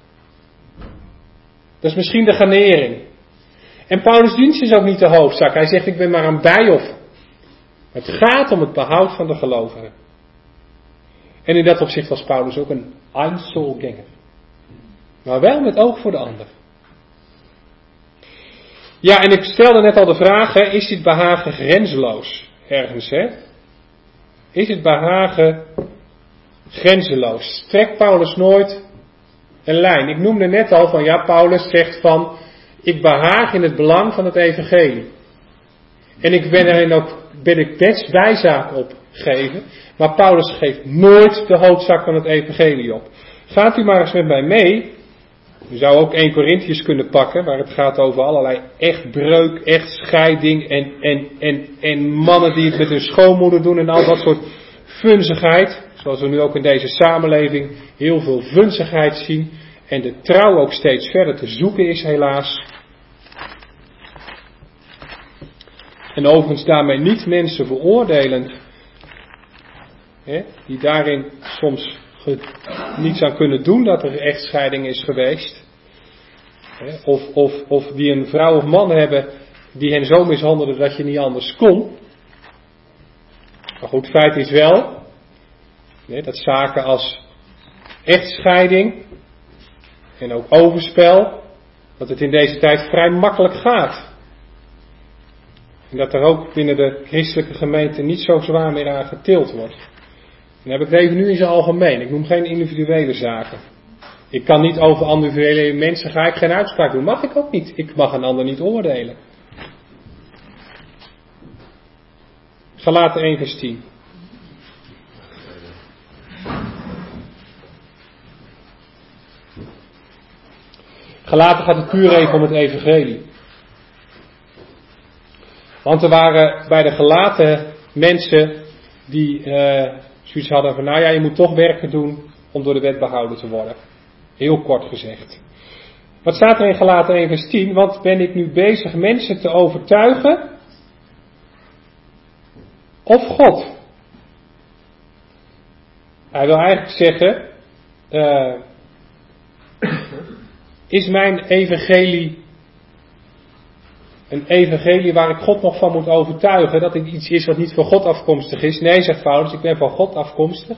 Dat is misschien de garnering. En Paulus' dienst is ook niet de hoofdzaak. Hij zegt, ik ben maar een bijoffer. Het gaat om het behoud van de gelovigen. En in dat opzicht was Paulus ook een Einzelgänger. Maar wel met oog voor de ander. Ja, en ik stelde net al de vraag, hè, is dit behagen grenzeloos? Ergens, hè? Is het behagen Grenzeloos. Trekt Paulus nooit een lijn. Ik noemde net al van, ja, Paulus zegt van, ik behaag in het belang van het evangelie. En ik ben erin ook, ben ik best bijzaak op geven. Maar Paulus geeft nooit de hoofdzaak van het evangelie op. Gaat u maar eens met mij mee. U zou ook Eerste Korintiërs kunnen pakken, waar het gaat over allerlei echtbreuk, echtscheiding en, en, en, en mannen die het met hun schoonmoeder doen en al dat soort vunzigheid. Zoals we nu ook in deze samenleving heel veel vunzigheid zien. En de trouw ook steeds verder te zoeken is helaas. En overigens daarmee niet mensen veroordelend. Hè, die daarin soms ge, niets aan kunnen doen dat er echtscheiding is geweest. Hè, of, of, of die een vrouw of man hebben die hen zo mishandelden dat je niet anders kon. Maar goed, feit is wel hè, dat zaken als echtscheiding en ook overspel, dat het in deze tijd vrij makkelijk gaat. En dat er ook binnen de christelijke gemeente niet zo zwaar meer aan getild wordt. Dan heb ik het even nu in zijn algemeen. Ik noem geen individuele zaken. Ik kan niet over individuele mensen, ga ik geen uitspraak doen. Mag ik ook niet. Ik mag een ander niet oordelen. Galaten één vers tien. Galaten gaat het puur even om het evangelie. Want er waren bij de Galaten mensen die uh, zoiets hadden van, nou ja, je moet toch werken doen om door de wet behouden te worden. Heel kort gezegd. Wat staat er in Galaten één vers tien? Want ben ik nu bezig mensen te overtuigen of God? Hij wil eigenlijk zeggen, uh, is mijn evangelie een evangelie waar ik God nog van moet overtuigen, dat het iets is wat niet van God afkomstig is? Nee, zegt Paulus, ik ben van God afkomstig.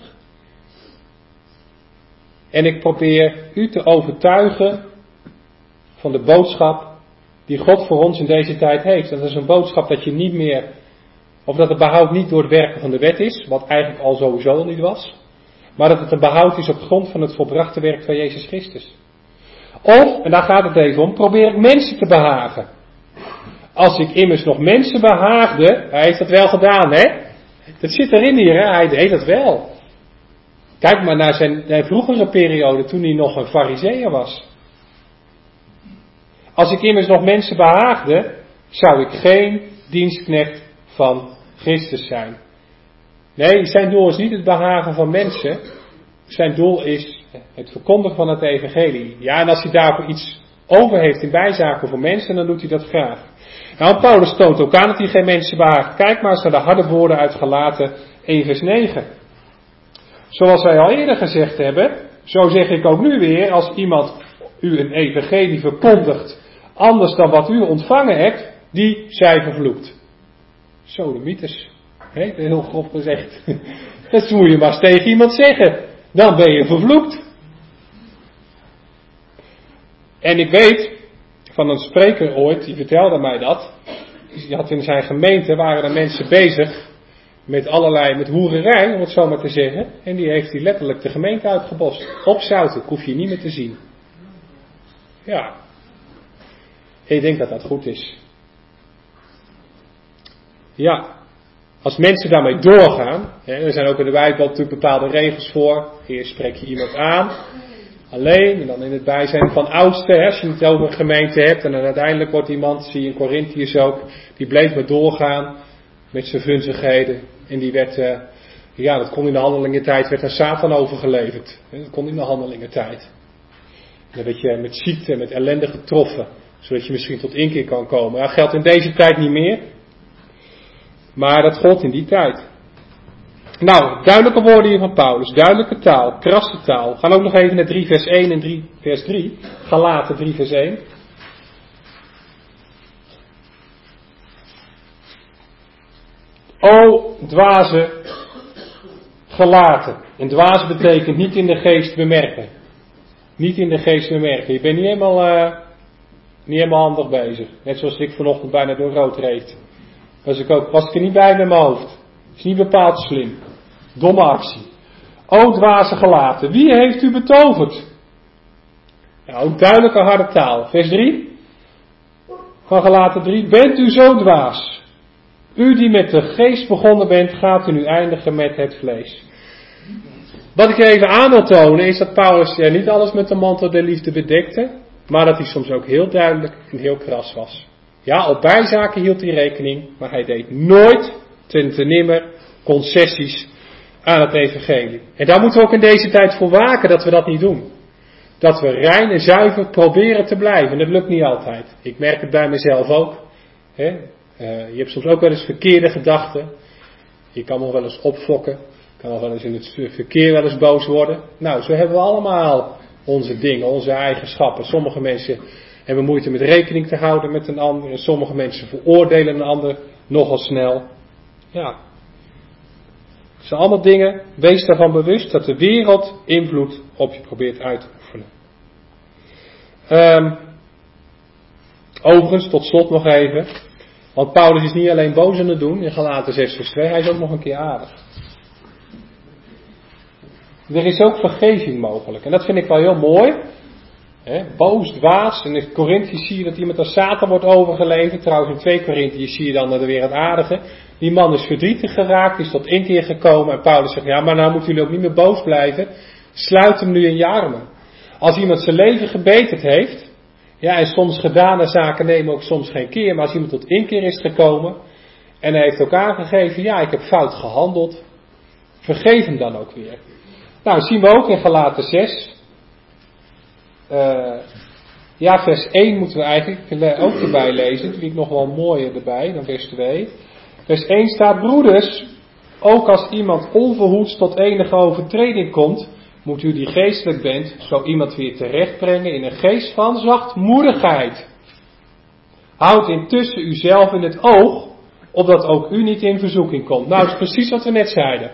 En ik probeer u te overtuigen van de boodschap die God voor ons in deze tijd heeft. Dat is een boodschap dat je niet meer, of dat het behoud niet door het werken van de wet is, wat eigenlijk al sowieso al niet was, maar dat het een behoud is op grond van het volbrachte werk van Jezus Christus. Of, en daar gaat het even om, probeer ik mensen te behagen. Als ik immers nog mensen behaagde, hij heeft dat wel gedaan, hè? Dat zit erin hier, hè? Hij deed dat wel. Kijk maar naar zijn, zijn vroegere periode, toen hij nog een farizeeër was. Als ik immers nog mensen behaagde, zou ik geen dienstknecht van Christus zijn. Nee, zijn doel is niet het behagen van mensen. Zijn doel is het verkondigen van het evangelie. Ja, en als hij daarvoor iets over heeft in bijzaken voor mensen, dan doet hij dat graag. Nou, Paulus toont ook aan dat hij geen mensen behaagt. Kijk maar eens naar de harde woorden uit Galaten één vers negen. Zoals wij al eerder gezegd hebben, zo zeg ik ook nu weer, als iemand u een evangelie verkondigt, anders dan wat u ontvangen hebt, die zij vervloekt. Sodomieters. He, heel grof gezegd. Dat moet je maar eens tegen iemand zeggen. Dan ben je vervloekt. En ik weet van een spreker ooit, die vertelde mij dat. Die had in zijn gemeente, waren er mensen bezig met allerlei, met hoererij, om het zo maar te zeggen. En die heeft hij letterlijk de gemeente uitgebost. Opzouten, hoef je niet meer te zien. Ja. En ik denk dat dat goed is. Ja. Als mensen daarmee doorgaan, hè, er zijn ook in de Bijbel natuurlijk bepaalde regels voor. Eerst spreek je iemand aan, alleen, en dan in het bijzijn van oudsten, hè, als je het over een gemeente hebt. En dan uiteindelijk wordt iemand, zie je in Korintiërs ook, die bleef maar doorgaan met zijn vunzigheden. En die werd, uh, ja, dat kon in de handelingentijd, werd aan Satan overgeleverd. Dat kon in de handelingentijd. En dan werd je met ziekte, met ellende getroffen, zodat je misschien tot inkeer kan komen. Dat geldt in deze tijd niet meer. Maar dat gold in die tijd. Nou, duidelijke woorden hier van Paulus. Duidelijke taal, krasse taal. We gaan ook nog even naar drie vers één en drie vers drie. Galaten drie vers één. O dwaze Galaten. En dwaze betekent niet in de geest bemerken. Niet in de geest bemerken. Je bent niet helemaal, uh, niet helemaal handig bezig. Net zoals ik vanochtend bijna door rood reed. Was ik ook, was ik er niet bij met mijn hoofd. Is niet bepaald slim. Domme actie. O dwaze Galaten, wie heeft u betoverd? Ja, ook duidelijke harde taal. Vers drie van Galaten drie. Bent u zo dwaas? U die met de geest begonnen bent, gaat u nu eindigen met het vlees. Wat ik even aan wil tonen is dat Paulus ja, niet alles met de mantel der liefde bedekte, maar dat hij soms ook heel duidelijk en heel kras was. Ja, op bijzaken hield hij rekening, maar hij deed nooit ten te nimmer concessies aan het evangelie. En daar moeten we ook in deze tijd voor waken dat we dat niet doen. Dat we rein en zuiver proberen te blijven. En dat lukt niet altijd. Ik merk het bij mezelf ook. Hè? Uh, je hebt soms ook wel eens verkeerde gedachten. Je kan nog wel eens opfokken. Je kan nog wel eens in het verkeer wel eens boos worden. Nou, zo hebben we allemaal onze dingen, onze eigenschappen. Sommige mensen hebben moeite met rekening te houden met een ander. En sommige mensen veroordelen een ander nogal snel. Ja. Het zijn allemaal dingen. Wees daarvan bewust dat de wereld invloed op je probeert uit te oefenen. Um, overigens, tot slot nog even. Want Paulus is niet alleen boos aan het doen in Galaten zes vers twee. Hij is ook nog een keer aardig. Er is ook vergeving mogelijk. En dat vind ik wel heel mooi. He, boos, dwaas. En in Corinthiërs zie je dat iemand als Satan wordt overgeleverd. Trouwens in twee Corinthiërs zie je dan dat er weer het aardige. Die man is verdrietig geraakt, is tot inkeer gekomen. En Paulus zegt, ja maar nou moeten jullie ook niet meer boos blijven. Sluit hem nu in je armen. Als iemand zijn leven gebeterd heeft. Ja, en soms gedane zaken nemen ook soms geen keer. Maar als iemand tot inkeer is gekomen. En hij heeft ook aangegeven, ja ik heb fout gehandeld. Vergeef hem dan ook weer. Nou, zien we ook in Galaten zes. Uh, ja, vers één moeten we eigenlijk ook erbij lezen. Dat vind ik nog wel mooier erbij dan vers twee. Vers één staat, broeders, ook als iemand onverhoeds tot enige overtreding komt, moet u die geestelijk bent, zo iemand weer terechtbrengen in een geest van zachtmoedigheid. Houd intussen uzelf in het oog, opdat ook u niet in verzoeking komt. Nou, dat is precies wat we net zeiden.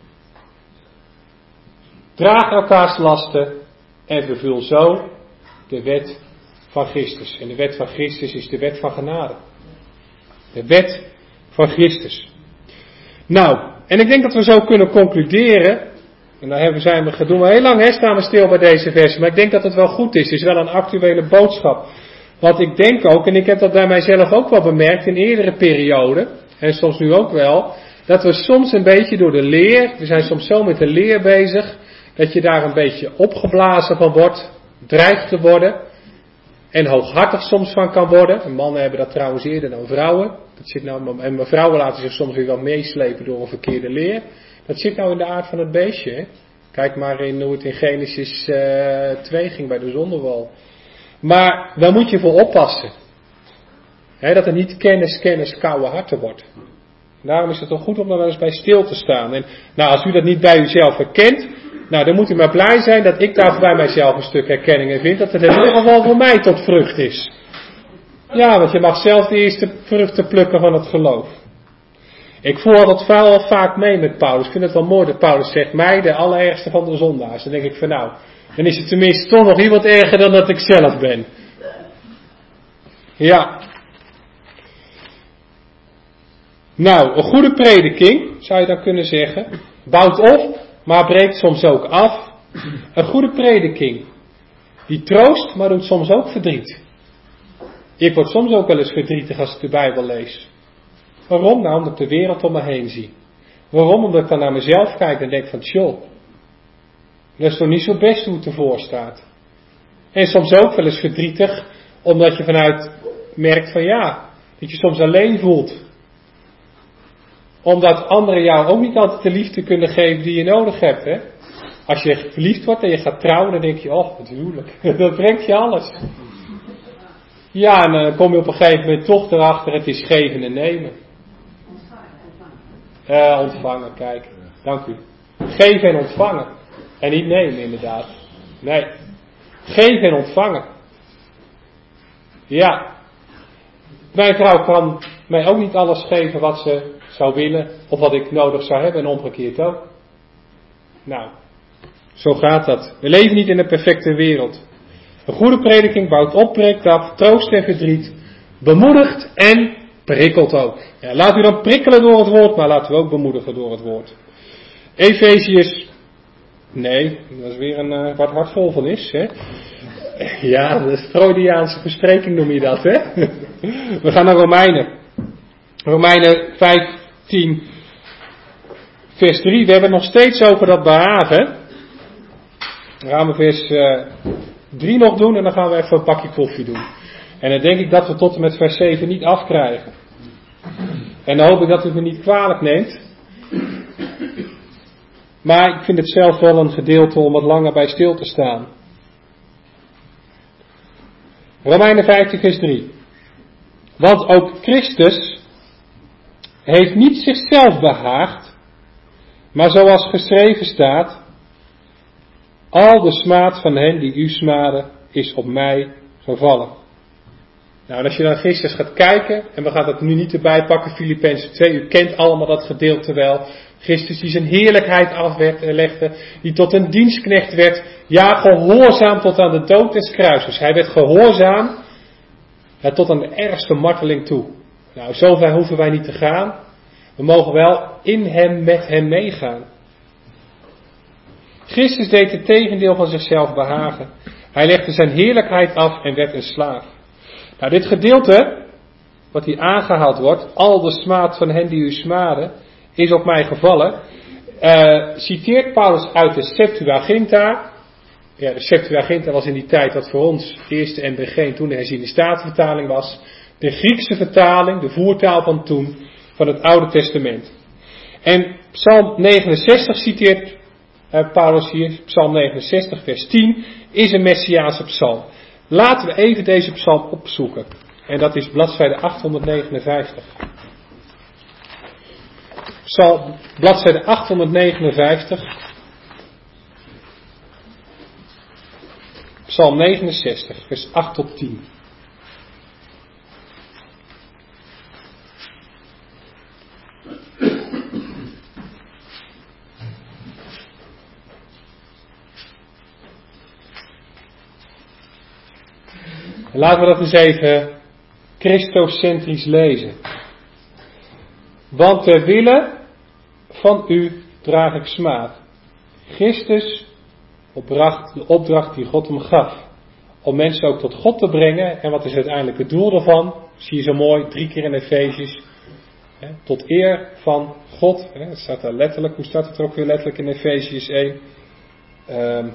Draag elkaars lasten en vervul zo de wet van Christus. En de wet van Christus is de wet van genade. De wet van Christus. Nou, en ik denk dat we zo kunnen concluderen. En dan hebben, zijn we, doen we heel lang, hè, staan we stil bij deze versen. Maar ik denk dat het wel goed is. Het is wel een actuele boodschap. Want ik denk ook, en ik heb dat bij mijzelf ook wel bemerkt in eerdere perioden. En soms nu ook wel. Dat we soms een beetje door de leer, we zijn soms zo met de leer bezig. Dat je daar een beetje opgeblazen van wordt. Dreigt te worden. En hooghartig soms van kan worden. En mannen hebben dat trouwens eerder dan vrouwen. Dat zit nou, en vrouwen laten zich soms weer wel meeslepen door een verkeerde leer. Dat zit nou in de aard van het beestje. Hè? Kijk maar in hoe het in Genesis uh, twee ging bij de zondeval. Maar daar moet je voor oppassen. Hè, dat er niet kennis, kennis, koude harten wordt. Daarom is het toch goed om daar wel eens bij stil te staan. En nou, als u dat niet bij uzelf herkent, nou, dan moet u maar blij zijn dat ik daar bij mijzelf een stuk herkenning in vind. Dat het in ieder geval voor mij tot vrucht is. Ja, want je mag zelf de eerste vruchten plukken van het geloof. Ik voer dat wel vaak mee met Paulus. Ik vind het wel mooi dat Paulus zegt, mij de allerergste van de zondaars. Dan denk ik van nou, dan is het tenminste toch nog iemand erger dan dat ik zelf ben. Ja. Nou, een goede prediking, zou je dan kunnen zeggen, bouwt op, maar breekt soms ook af. Een goede prediking, die troost, maar doet soms ook verdriet. Ik word soms ook wel eens verdrietig als ik de Bijbel lees. Waarom? Nou, omdat ik de wereld om me heen zie. Waarom? Omdat ik dan naar mezelf kijk en denk van, tjoh, dat is toch niet zo best hoe het ervoor staat. En soms ook wel eens verdrietig, omdat je vanuit merkt van ja, dat je soms alleen voelt. Omdat anderen jou ook niet altijd de liefde kunnen geven die je nodig hebt. Hè? Als je verliefd wordt en je gaat trouwen, dan denk je, oh, het huwelijk, dat brengt je alles. Ja, en dan kom je op een gegeven moment toch erachter, het is geven en nemen. Uh, ontvangen, kijk. Dank u. Geven en ontvangen. En niet nemen, inderdaad. Nee. Geven en ontvangen. Ja. Mijn vrouw kan mij ook niet alles geven wat ze zou willen. Of wat ik nodig zou hebben. En omgekeerd ook. Nou. Zo gaat dat. We leven niet in een perfecte wereld. Een goede prediking bouwt op, breekt af, troost en verdriet. Bemoedigt en prikkelt ook. Ja, laat u dan prikkelen door het woord, maar laten we ook bemoedigen door het woord. Efeziërs Nee, dat is weer een uh, wat hart vol van is. Hè? Ja, dat is Freudiaanse verspreking noem je dat. Hè? We gaan naar Romeinen. Romeinen vijftien vers drie. We hebben het nog steeds over dat behagen. Dan gaan we vers uh, drie nog doen en dan gaan we even een pakje koffie doen. En dan denk ik dat we tot en met vers zeven niet afkrijgen. En dan hoop ik dat u het me niet kwalijk neemt. Maar ik vind het zelf wel een gedeelte om wat langer bij stil te staan. Romeinen vijftien vers drie. Want ook Christus heeft niet zichzelf behaagd, maar zoals geschreven staat, al de smaad van hen die u smaden is op mij gevallen. Nou, en als je dan gisteren gaat kijken, en we gaan het nu niet erbij pakken, Filippenzen twee, u kent allemaal dat gedeelte wel. Christus die zijn heerlijkheid aflegde, die tot een dienstknecht werd, ja, gehoorzaam tot aan de dood des kruises. Hij werd gehoorzaam ja, tot aan de ergste marteling toe. Nou, zover hoeven wij niet te gaan. We mogen wel in hem, met hem meegaan. Christus deed het tegendeel van zichzelf behagen. Hij legde zijn heerlijkheid af en werd een slaaf. Nou, dit gedeelte, wat hier aangehaald wordt, al de smaad van hen die u smaden, is op mij gevallen. Uh, citeert Paulus uit de Septuaginta. Ja, de Septuaginta was in die tijd wat voor ons eerste N B G en toen de herziene statenvertaling was. De Griekse vertaling, de voertaal van toen, van het Oude Testament. En Psalm negenenzestig citeert uh, Paulus hier, Psalm negenenzestig vers tien, is een Messiaanse psalm. Laten we even deze psalm opzoeken. En dat is bladzijde achthonderdnegenenvijftig. Psalm, bladzijde achthonderdnegenenvijftig. Psalm negenenzestig, vers acht tot tien. Laten we dat eens even christocentrisch lezen. Want ter wille van u draag ik smaad. Christus opdracht, de opdracht die God hem gaf. Om mensen ook tot God te brengen. En wat is uiteindelijk het doel daarvan? Zie je zo mooi, drie keer in Efeziërs. Tot eer van God. Hè, het staat daar letterlijk. Hoe staat het er ook weer letterlijk in Efeziërs één? Um,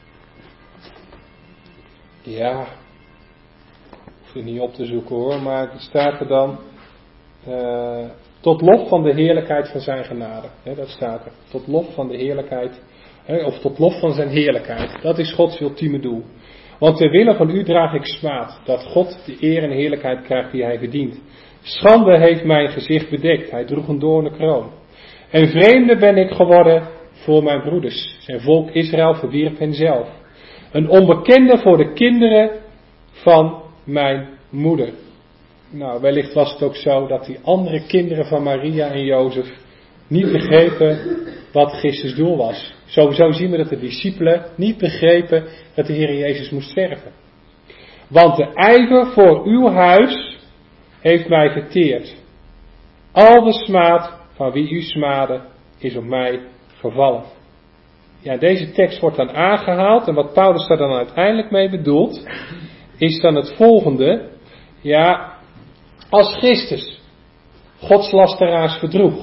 ja... Ik hoef het niet op te zoeken hoor, maar het staat er dan uh, tot lof van de heerlijkheid van zijn genade. He, dat staat er. Tot lof van de heerlijkheid, he, of tot lof van zijn heerlijkheid. Dat is Gods ultieme doel. Want ter wille van u draag ik smaad, dat God de eer en heerlijkheid krijgt die hij verdient. Schande heeft mijn gezicht bedekt, hij droeg een doornen kroon. En vreemde ben ik geworden voor mijn broeders. Zijn volk Israël verwierp hen zelf. Een onbekende voor de kinderen van mijn moeder. Nou, wellicht was het ook zo dat die andere kinderen van Maria en Jozef niet begrepen wat Christus doel was. Sowieso zien we dat de discipelen niet begrepen dat de Heer Jezus moest sterven. Want de ijver voor uw huis heeft mij verteerd. Al de smaad van wie u smaadde is op mij gevallen. Ja, deze tekst wordt dan aangehaald en wat Paulus daar dan uiteindelijk mee bedoelt, is dan het volgende. Ja, als Christus godslasteraars verdroeg,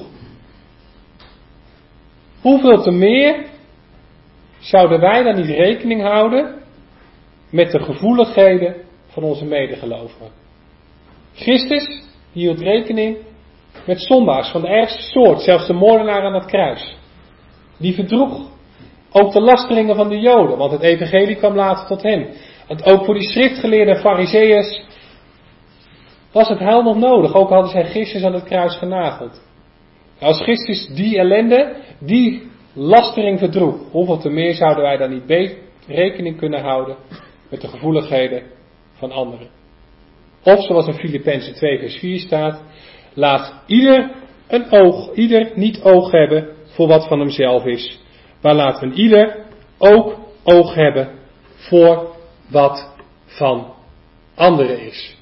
hoeveel te meer zouden wij dan niet rekening houden met de gevoeligheden van onze medegelovigen? Christus hield rekening met zondaars van de ergste soort, zelfs de moordenaar aan het kruis. Die verdroeg ook de lasteringen van de Joden, want het evangelie kwam later tot hen. Want ook voor die schriftgeleerde Farizeeërs was het heil nog nodig, ook hadden zij Christus aan het kruis genageld. Als Christus die ellende, die lastering verdroeg, hoeveel te meer zouden wij dan niet rekening kunnen houden met de gevoeligheden van anderen. Of zoals in Filippenzen twee vers vier staat, laat ieder een oog, ieder niet oog hebben voor wat van hemzelf is, maar laat een ieder ook oog hebben voor wat van anderen is.